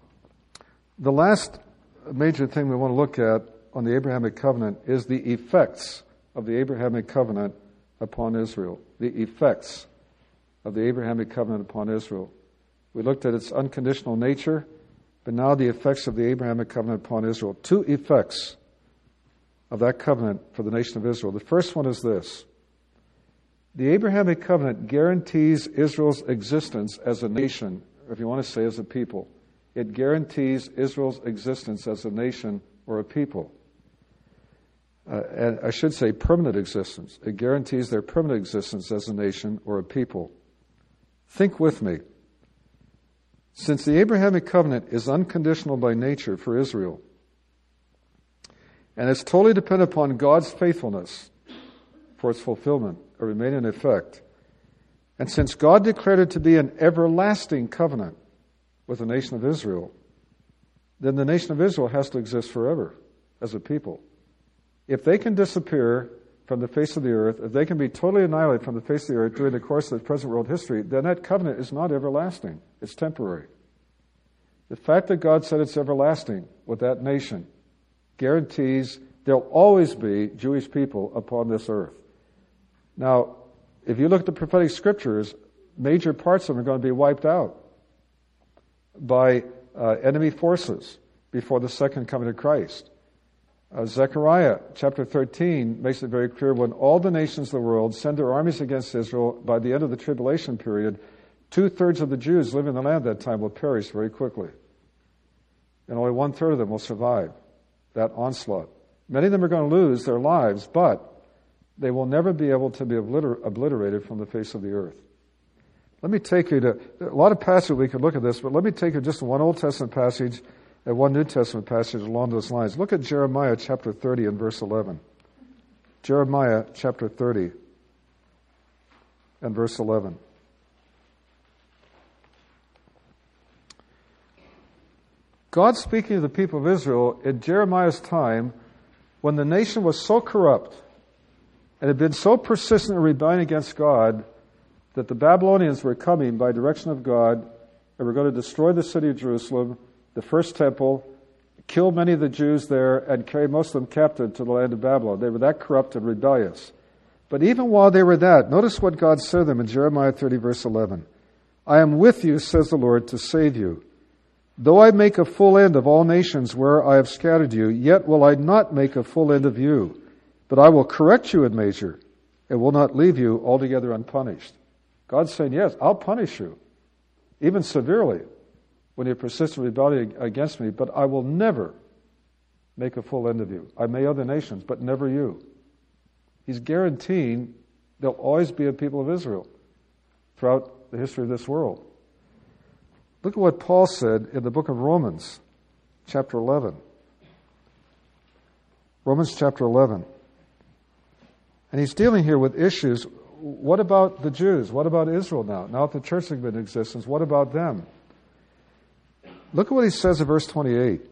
the last major thing we want to look at on the Abrahamic covenant is the effects of the Abrahamic covenant upon Israel. The effects of the Abrahamic covenant upon Israel. We looked at its unconditional nature, but now the effects of the Abrahamic covenant upon Israel. Two effects of that covenant for the nation of Israel. The first one is this. The Abrahamic covenant guarantees Israel's existence as a nation, or if you want to say as a people. It guarantees Israel's existence as a nation or a people. Uh, and I should say permanent existence. It guarantees their permanent existence as a nation or a people. Think with me. Since the Abrahamic covenant is unconditional by nature for Israel, and it's totally dependent upon God's faithfulness for its fulfillment or remain in effect, and since God declared it to be an everlasting covenant with the nation of Israel, then the nation of Israel has to exist forever as a people. If they can disappear from the face of the earth, if they can be totally annihilated from the face of the earth during the course of the present world history, then that covenant is not everlasting. It's temporary. The fact that God said it's everlasting with that nation guarantees there'll always be Jewish people upon this earth. Now, if you look at the prophetic scriptures, major parts of them are going to be wiped out by uh, enemy forces before the second coming of Christ. Uh, Zechariah chapter thirteen makes it very clear when all the nations of the world send their armies against Israel, by the end of the tribulation period, two-thirds of the Jews living in the land at that time will perish very quickly. And only one-third of them will survive that onslaught. Many of them are going to lose their lives, but they will never be able to be obliter- obliterated from the face of the earth. Let me take you to, a lot of passages we could look at this, but let me take you just one Old Testament passage and one New Testament passage along those lines. Look at Jeremiah chapter thirty and verse eleven. Jeremiah chapter thirty and verse eleven. God speaking to the people of Israel in Jeremiah's time when the nation was so corrupt and had been so persistent in rebelling against God that the Babylonians were coming by direction of God and were going to destroy the city of Jerusalem, the first temple, kill many of the Jews there, and carry most of them captive to the land of Babylon. They were that corrupt and rebellious. But even while they were that, notice what God said to them in Jeremiah thirty, verse eleven. I am with you, says the Lord, to save you. Though I make a full end of all nations where I have scattered you, yet will I not make a full end of you. But I will correct you in measure, and will not leave you altogether unpunished. God's saying, yes, I'll punish you, even severely, when you persist in rebelling against me, but I will never make a full end of you. I may other nations, but never you. He's guaranteeing there'll always be a people of Israel throughout the history of this world. Look at what Paul said in the book of Romans, chapter eleven. Romans chapter eleven. And he's dealing here with issues. What about the Jews? What about Israel now? Now that the church has been in existence, what about them? Look at what he says in verse twenty-eight.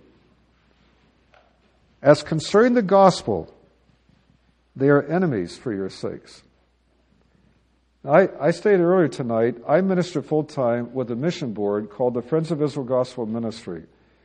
As concerning the gospel, they are enemies for your sakes. I, I stated earlier tonight, I minister full-time with a mission board called the Friends of Israel Gospel Ministry.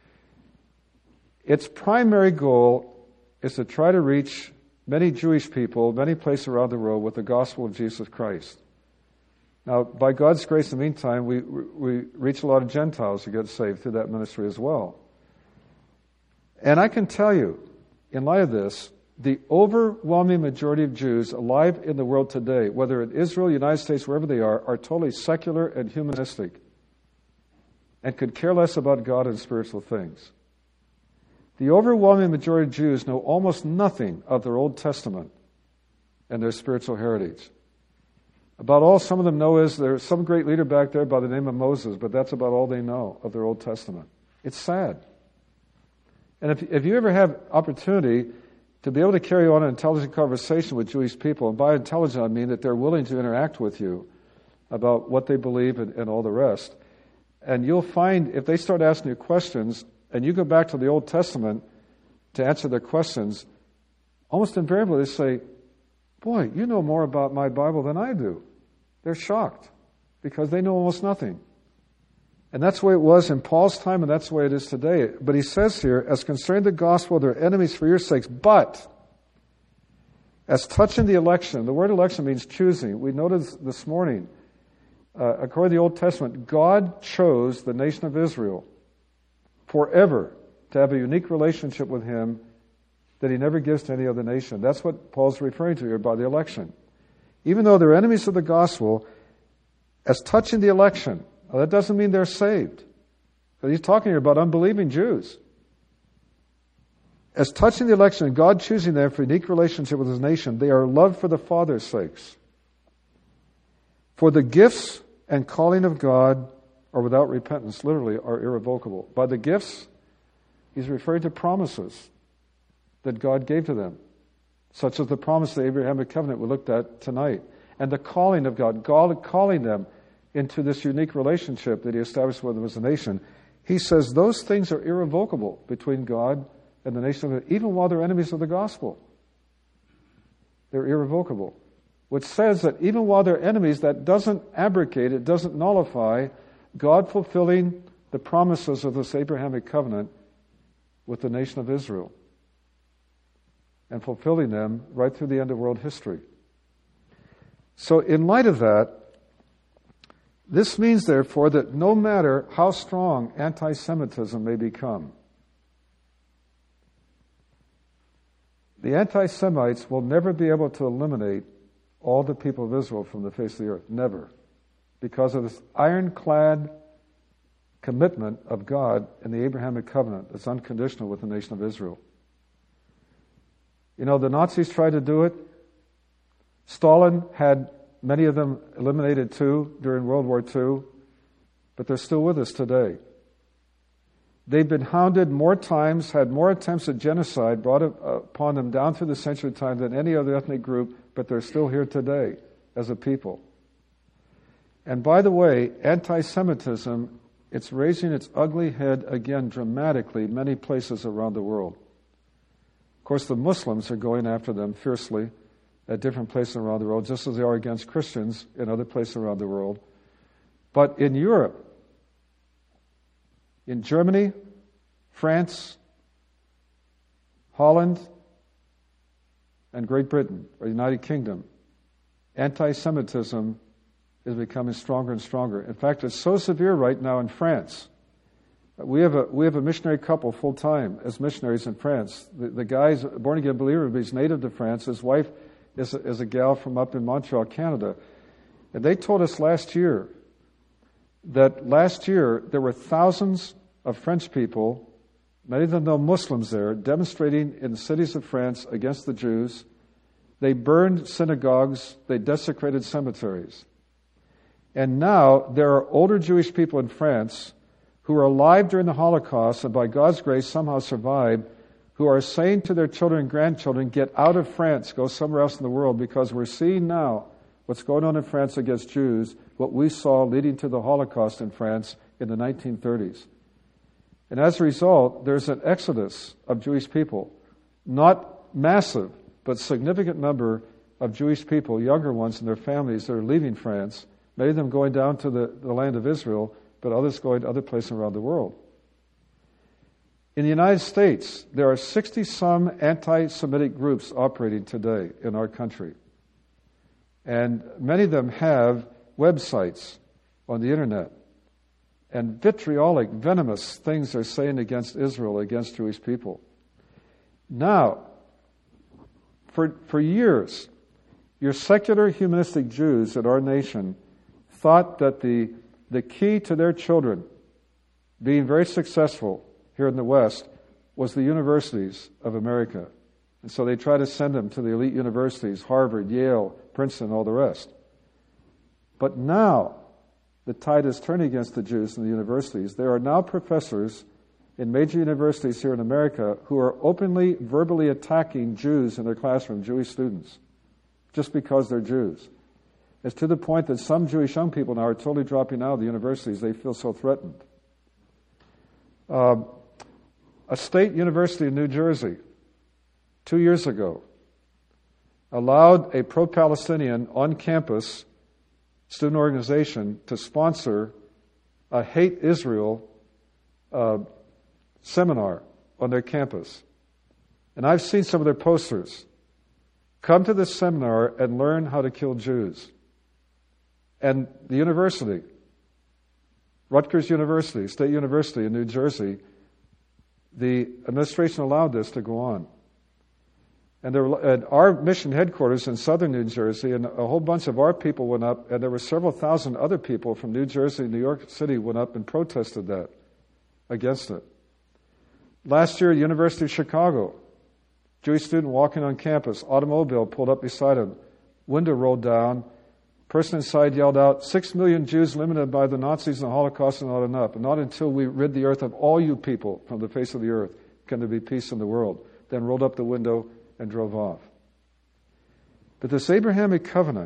Its primary goal is to try to reach many Jewish people, many places around the world with the gospel of Jesus Christ. Now, by God's grace, in the meantime, we, we reach a lot of Gentiles who get saved through that ministry as well. And I can tell you, in light of this, the overwhelming majority of Jews alive in the world today, whether in Israel, United States, wherever they are, are totally secular and humanistic and could care less about God and spiritual things. The overwhelming majority of Jews know almost nothing of their Old Testament and their spiritual heritage. About all some of them know is there's some great leader back there by the name of Moses, but that's about all they know of their Old Testament. It's sad. And if, if you ever have opportunity to be able to carry on an intelligent conversation with Jewish people, and by intelligent I mean that they're willing to interact with you about what they believe and, and all the rest, and you'll find if they start asking you questions, and you go back to the Old Testament to answer their questions, almost invariably they say, boy, you know more about my Bible than I do. They're shocked because they know almost nothing. And that's the way it was in Paul's time, and that's the way it is today. But he says here, as concerning the gospel, they're enemies for your sakes, but as touching the election, the word election means choosing. We noticed this morning, uh, according to the Old Testament, God chose the nation of Israel forever to have a unique relationship with him that he never gives to any other nation. That's what Paul's referring to here by the election. Even though they're enemies of the gospel, as touching the election, well, that doesn't mean they're saved. But he's talking here about unbelieving Jews. As touching the election and God choosing them for a unique relationship with his nation, they are loved for the Father's sakes. For the gifts and calling of God are without repentance, literally, are irrevocable. By the gifts, he's referring to promises that God gave to them, such as the promise of the Abrahamic covenant we looked at tonight, and the calling of God, God calling them into this unique relationship that he established with them as a nation. He says those things are irrevocable between God and the nation, even while they're enemies of the gospel. They're irrevocable. Which says that even while they're enemies, that doesn't abrogate, it doesn't nullify God fulfilling the promises of this Abrahamic covenant with the nation of Israel and fulfilling them right through the end of world history. So in light of that, this means, therefore, that no matter how strong anti-Semitism may become, the anti-Semites will never be able to eliminate all the people of Israel from the face of the earth. Never. Because of this ironclad commitment of God in the Abrahamic covenant that's unconditional with the nation of Israel. You know, the Nazis tried to do it. Stalin had many of them eliminated too during World War Two, but they're still with us today. They've been hounded more times, had more attempts at genocide brought upon them down through the century of time than any other ethnic group, but they're still here today as a people. And by the way, anti-Semitism, it's raising its ugly head again dramatically in many places around the world. Of course, the Muslims are going after them fiercely at different places around the world, just as they are against Christians in other places around the world. But in Europe, in Germany, France, Holland, and Great Britain, or United Kingdom, anti-Semitism is becoming stronger and stronger. In fact, it's so severe right now in France. We have a we have a missionary couple full time as missionaries in France. The, the guy's a born again believer, but he's native to France. His wife is a, is a gal from up in Montreal, Canada, and they told us last year that last year there were thousands of French people, many of them though Muslims there, demonstrating in the cities of France against the Jews. They burned synagogues, they desecrated cemeteries. And now there are older Jewish people in France who were alive during the Holocaust and by God's grace somehow survived, who are saying to their children and grandchildren, get out of France, go somewhere else in the world, because we're seeing now what's going on in France against Jews, what we saw leading to the Holocaust in France in the nineteen thirties. And as a result, there's an exodus of Jewish people. Not massive, but significant number of Jewish people, younger ones and their families, that are leaving France, many of them going down to the, the land of Israel, but others going to other places around the world. In the United States, there are sixty-some anti-Semitic groups operating today in our country. And many of them have websites on the internet. And vitriolic, venomous things they're saying against Israel, against Jewish people. Now, for, for years, your secular humanistic Jews in our nation thought that the, the key to their children being very successful here in the West was the universities of America. And so they try to send them to the elite universities, Harvard, Yale, Princeton, all the rest. But now, the tide is turning against the Jews in the universities. There are now professors in major universities here in America who are openly, verbally attacking Jews in their classroom, Jewish students, just because they're Jews. It's to the point that some Jewish young people now are totally dropping out of the universities. They feel so threatened. Um, a state university in New Jersey, two years ago, allowed a pro-Palestinian on-campus student organization to sponsor a Hate Israel uh, seminar on their campus. And I've seen some of their posters. Come to this seminar and learn how to kill Jews. And the university, Rutgers University, State University in New Jersey, the administration allowed this to go on. And there were, at our mission headquarters in southern New Jersey, and a whole bunch of our people went up, and there were several thousand other people from New Jersey and New York City went up and protested that, against it. Last year at University of Chicago, Jewish student walking on campus, automobile pulled up beside him, window rolled down, person inside yelled out, six million Jews eliminated by the Nazis in the Holocaust is not enough. And not until we rid the earth of all you people from the face of the earth can there be peace in the world. Then rolled up the window and drove off. But this Abrahamic covenant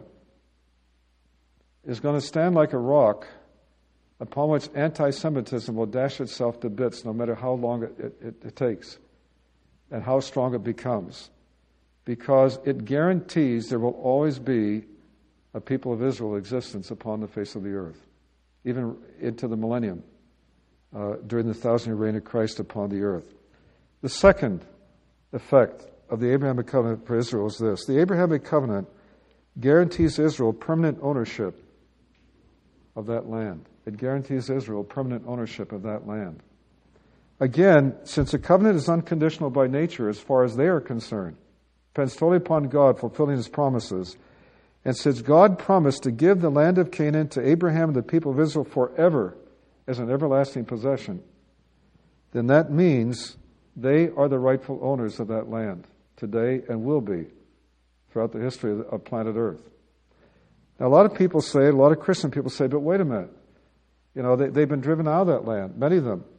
is going to stand like a rock upon which anti-Semitism will dash itself to bits no matter how long it, it, it takes and how strong it becomes. Because it guarantees there will always be a people of Israel existence upon the face of the earth, even into the millennium, uh, during the thousand-year reign of Christ upon the earth. The second effect of the Abrahamic covenant for Israel is this. The Abrahamic covenant guarantees Israel permanent ownership of that land. It guarantees Israel permanent ownership of that land. Again, since the covenant is unconditional by nature as far as they are concerned, depends totally upon God fulfilling His promises, and since God promised to give the land of Canaan to Abraham and the people of Israel forever as an everlasting possession, then that means they are the rightful owners of that land today and will be throughout the history of planet Earth. Now, a lot of people say, a lot of Christian people say, but wait a minute. You know, they, they've been driven out of that land, many of them.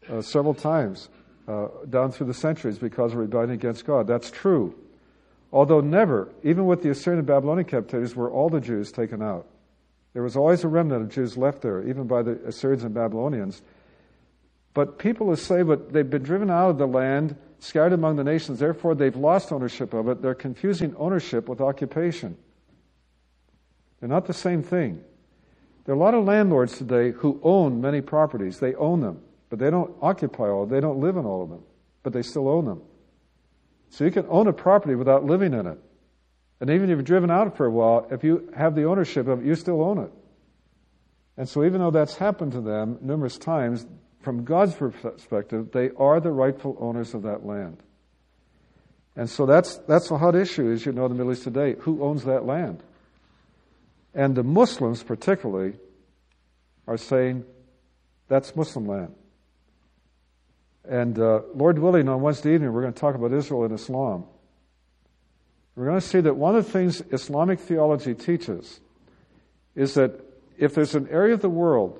uh, several times uh, down through the centuries because of rebellion against God. That's true. Although never, even with the Assyrian and Babylonian captivities, were all the Jews taken out. There was always a remnant of Jews left there, even by the Assyrians and Babylonians. But people will say, but they've been driven out of the land, scattered among the nations, therefore they've lost ownership of it. They're confusing ownership with occupation. They're not the same thing. There are a lot of landlords today who own many properties. They own them, but they don't occupy all of them. They don't live in all of them, but they still own them. So you can own a property without living in it. And even if you've driven out for a while, if you have the ownership of it, you still own it. And so even though that's happened to them numerous times, from God's perspective, they are the rightful owners of that land. And so that's that's a hot issue, as you know, in the Middle East today. Who owns that land? And the Muslims particularly are saying, that's Muslim land. And uh, Lord willing, on Wednesday evening, we're going to talk about Israel and Islam. We're going to see that one of the things Islamic theology teaches is that if there's an area of the world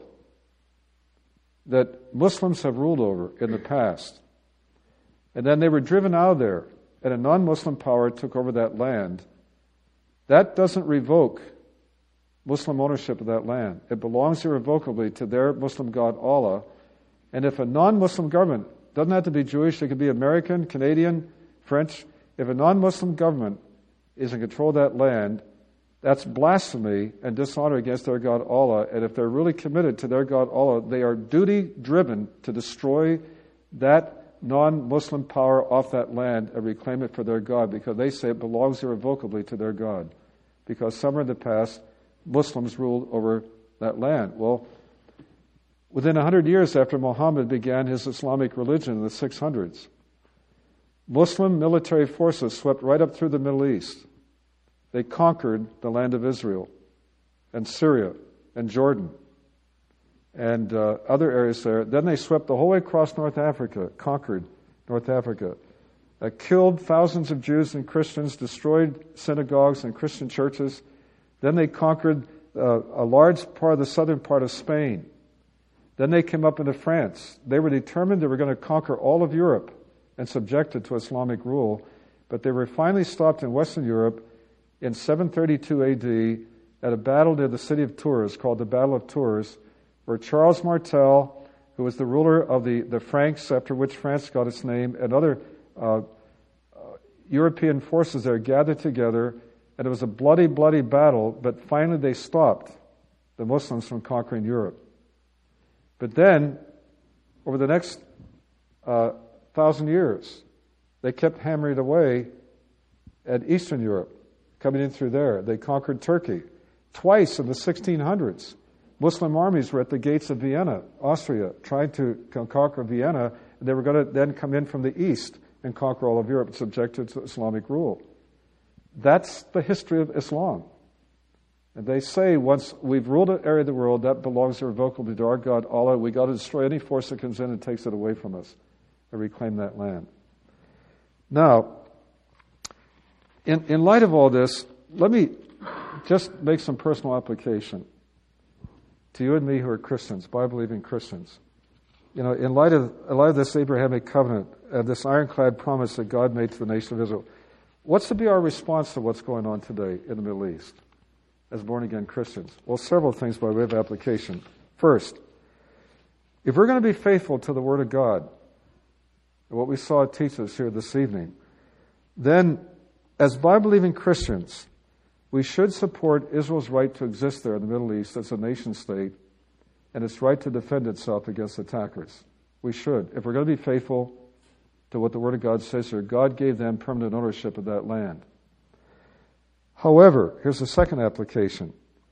that Muslims have ruled over in the past, and then they were driven out of there, and a non-Muslim power took over that land, that doesn't revoke Muslim ownership of that land. It belongs irrevocably to their Muslim god Allah. And if a non-Muslim government, doesn't have to be Jewish, it could be American, Canadian, French, if a non-Muslim government is in control of that land, that's blasphemy and dishonor against their God Allah. And if they're really committed to their God Allah, they are duty-driven to destroy that non-Muslim power off that land and reclaim it for their God, because they say it belongs irrevocably to their God. Because somewhere in the past, Muslims ruled over that land. Well, within a hundred years after Muhammad began his Islamic religion in the six hundreds, Muslim military forces swept right up through the Middle East. They conquered the land of Israel and Syria and Jordan and uh, other areas there. Then they swept the whole way across North Africa, conquered North Africa, uh, killed thousands of Jews and Christians, destroyed synagogues and Christian churches. Then they conquered uh, a large part of the southern part of Spain. Then they came up into France. They were determined they were going to conquer all of Europe and subject it to Islamic rule, but they were finally stopped in Western Europe in seven thirty-two A D at a battle near the city of Tours called the Battle of Tours, where Charles Martel, who was the ruler of the, the Franks, after which France got its name, and other uh, uh, European forces there gathered together, and it was a bloody, bloody battle, but finally they stopped the Muslims from conquering Europe. But then, over the next uh, thousand years, they kept hammering away at Eastern Europe, coming in through there. They conquered Turkey. Twice in the sixteen hundreds, Muslim armies were at the gates of Vienna, Austria, trying to conquer Vienna. They were going to then come in from the east and conquer all of Europe, subjected to Islamic rule. That's the history of Islam. And they say once we've ruled an area of the world, that belongs irrevocably to our God, Allah. We got to destroy any force that comes in and takes it away from us and reclaim that land. Now, in, in light of all this, let me just make some personal application to you and me who are Christians, Bible-believing Christians. You know, in light of, in light of this Abrahamic covenant and this ironclad promise that God made to the nation of Israel, what's to be our response to what's going on today in the Middle East as born-again Christians? Well, several things by way of application. First, if we're going to be faithful to the Word of God, what we saw it teach us here this evening, then as Bible-believing Christians, we should support Israel's right to exist there in the Middle East as a nation-state and its right to defend itself against attackers. We should. If we're going to be faithful to what the Word of God says here, God gave them permanent ownership of that land. However, here's the second application.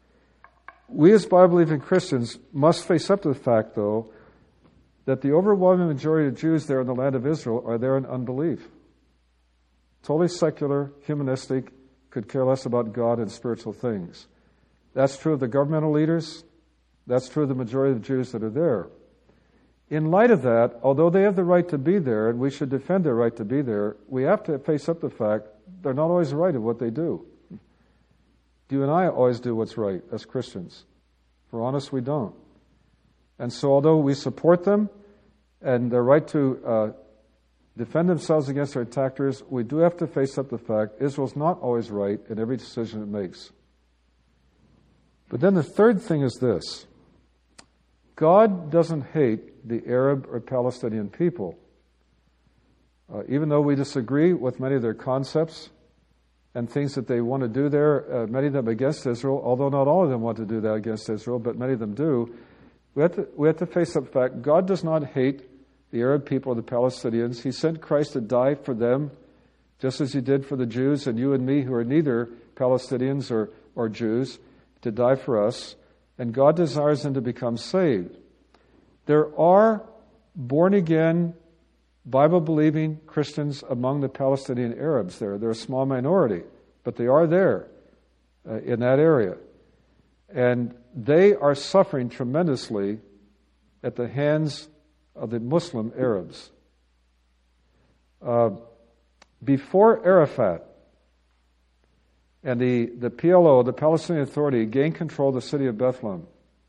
We as Bible-believing Christians must face up to the fact, though, that the overwhelming majority of Jews there in the land of Israel are there in unbelief. Totally secular, humanistic, could care less about God and spiritual things. That's true of the governmental leaders. That's true of the majority of the Jews that are there. In light of that, although they have the right to be there, and we should defend their right to be there, we have to face up to the fact they're not always right at what they do. You and I always do what's right as Christians. If we're honest, we don't. And so although we support them and their right to uh, defend themselves against their attackers, we do have to face up the fact Israel's not always right in every decision it makes. But then the third thing is this. God doesn't hate the Arab or Palestinian people. Uh, even though we disagree with many of their concepts and things that they want to do there, uh, many of them against Israel, although not all of them want to do that against Israel, but many of them do, we have to, we have to face up the fact God does not hate the Arab people or the Palestinians. He sent Christ to die for them, just as he did for the Jews and you and me who are neither Palestinians or, or Jews, to die for us. And God desires them to become saved. There are born-again, Bible-believing Christians among the Palestinian Arabs there. They're a small minority, but they are there uh, in that area. And they are suffering tremendously at the hands of the Muslim Arabs. Uh, before Arafat and the, the P L O, the Palestinian Authority, gained control of the city of Bethlehem,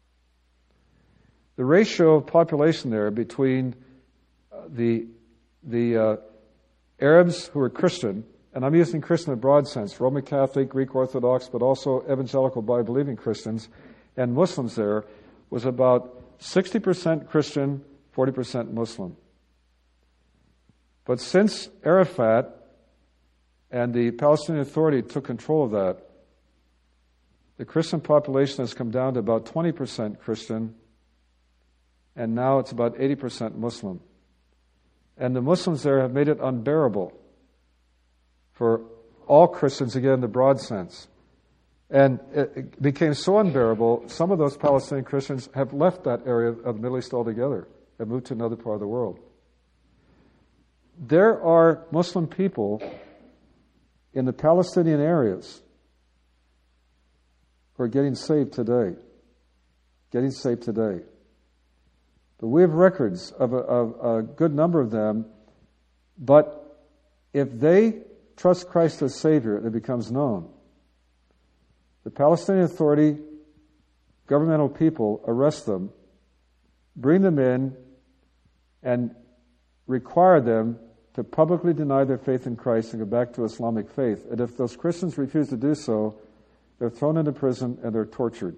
the ratio of population there between uh, the the uh, Arabs who were Christian, and I'm using Christian in a broad sense, Roman Catholic, Greek Orthodox, but also evangelical Bible-believing Christians, and Muslims there, was about sixty percent Christian, forty percent Muslim. But since Arafat and the Palestinian Authority took control of that, the Christian population has come down to about twenty percent Christian, and now it's about eighty percent Muslim. And the Muslims there have made it unbearable for all Christians, again, in the broad sense. And it became so unbearable, some of those Palestinian Christians have left that area of the Middle East altogether and moved to another part of the world. There are Muslim people in the Palestinian areas who are getting saved today. Getting saved today. But we have records of a, of a good number of them. But if they trust Christ as Savior and it becomes known, the Palestinian Authority, governmental people, arrest them, bring them in, and require them to publicly deny their faith in Christ and go back to Islamic faith. And if those Christians refuse to do so, they're thrown into prison and they're tortured.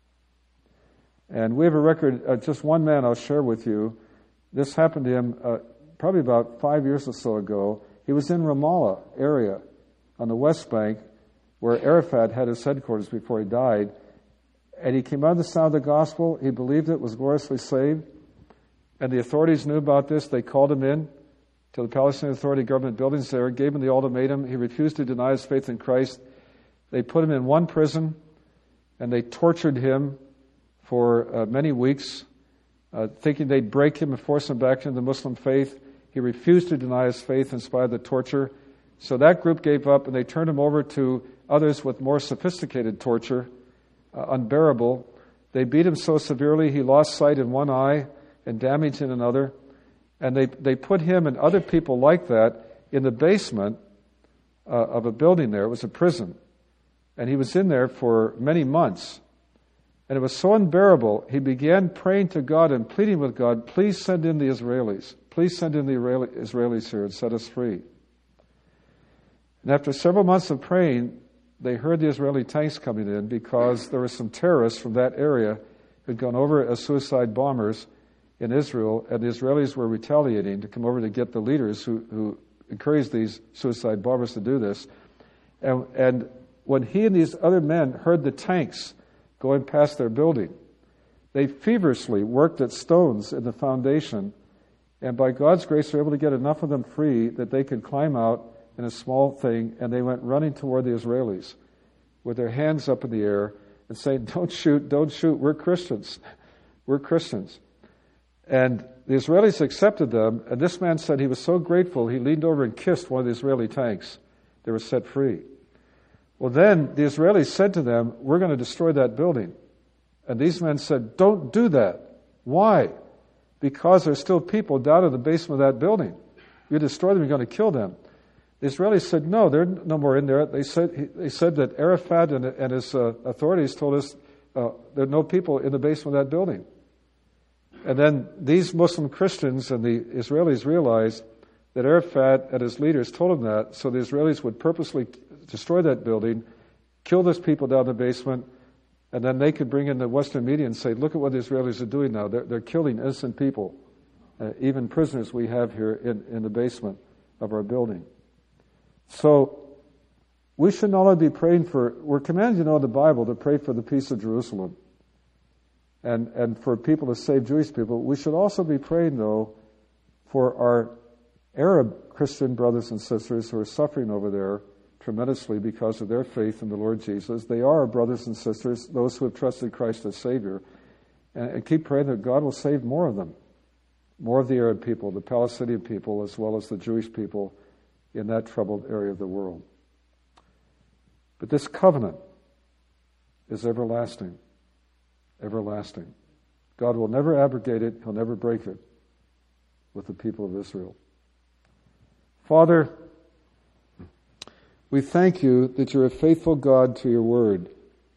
And we have a record, uh, just one man I'll share with you. This happened to him uh, probably about five years or so ago. He was in Ramallah area on the West Bank where Arafat had his headquarters before he died. And he came out of the sound of the gospel. He believed it, was gloriously saved. And the authorities knew about this. They called him in to the Palestinian Authority government buildings there, gave him the ultimatum. He refused to deny his faith in Christ. They put him in one prison, and they tortured him for uh, many weeks, uh, thinking they'd break him and force him back into the Muslim faith. He refused to deny his faith in spite of the torture. So that group gave up, and they turned him over to others with more sophisticated torture, uh, unbearable. They beat him so severely he lost sight in one eye and damage in another. And they, they put him and other people like that in the basement uh, of a building there. It was a prison. And he was in there for many months. And it was so unbearable, he began praying to God and pleading with God, please send in the Israelis. Please send in the Israelis here and set us free. And after several months of praying, they heard the Israeli tanks coming in because there were some terrorists from that area who had gone over as suicide bombers in Israel, and the Israelis were retaliating to come over to get the leaders who, who encouraged these suicide bombers to do this. And, and when he and these other men heard the tanks going past their building, they feverishly worked at stones in the foundation, and by God's grace were able to get enough of them free that they could climb out in a small thing, and they went running toward the Israelis with their hands up in the air and saying, don't shoot, don't shoot, we're Christians. We're Christians. And the Israelis accepted them, and this man said he was so grateful he leaned over and kissed one of the Israeli tanks. They were set free. Well, then the Israelis said to them, we're going to destroy that building. And these men said, don't do that. Why? Because there's still people down in the basement of that building. You destroy them, you're going to kill them. The Israelis said, no, they're no more in there. They said they said that Arafat and, and his uh, authorities told us uh, there are no people in the basement of that building. And then these Muslim Christians and the Israelis realized that Arafat and his leaders told them that, so the Israelis would purposely destroy that building, kill those people down in the basement, and then they could bring in the Western media and say, look at what the Israelis are doing now. They're, they're killing innocent people, uh, even prisoners we have here in, in the basement of our building. So we should not only be praying for, we're commanded, you know, in the Bible to pray for the peace of Jerusalem and, and for people to save Jewish people. We should also be praying, though, for our Arab Christian brothers and sisters who are suffering over there tremendously because of their faith in the Lord Jesus. They are our brothers and sisters, those who have trusted Christ as Savior. And, and keep praying that God will save more of them, more of the Arab people, the Palestinian people, as well as the Jewish people in that troubled area of the world. But this covenant is everlasting, everlasting. God will never abrogate it. He'll never break it with the people of Israel. Father, we thank you that you're a faithful God to your word.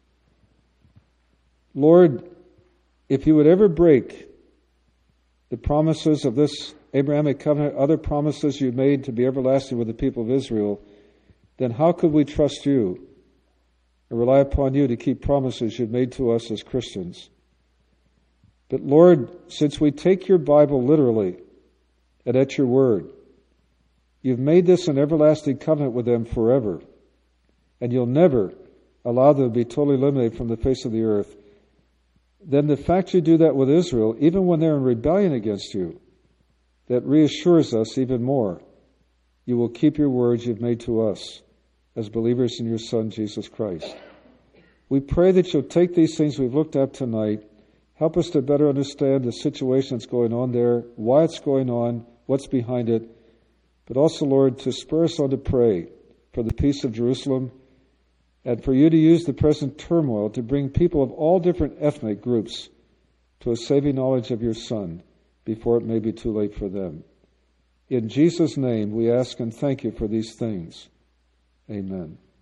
Lord, if you would ever break the promises of this Abrahamic covenant, other promises you made to be everlasting with the people of Israel, then how could we trust you and rely upon you to keep promises you've made to us as Christians? But Lord, since we take your Bible literally and at your word, you've made this an everlasting covenant with them forever, and you'll never allow them to be totally eliminated from the face of the earth. Then the fact you do that with Israel, even when they're in rebellion against you, that reassures us even more. You will keep your words you've made to us as believers in your Son, Jesus Christ. We pray that you'll take these things we've looked at tonight, help us to better understand the situation that's going on there, why it's going on, what's behind it, but also, Lord, to spur us on to pray for the peace of Jerusalem and for you to use the present turmoil to bring people of all different ethnic groups to a saving knowledge of your Son before it may be too late for them. In Jesus' name we ask and thank you for these things. Amen.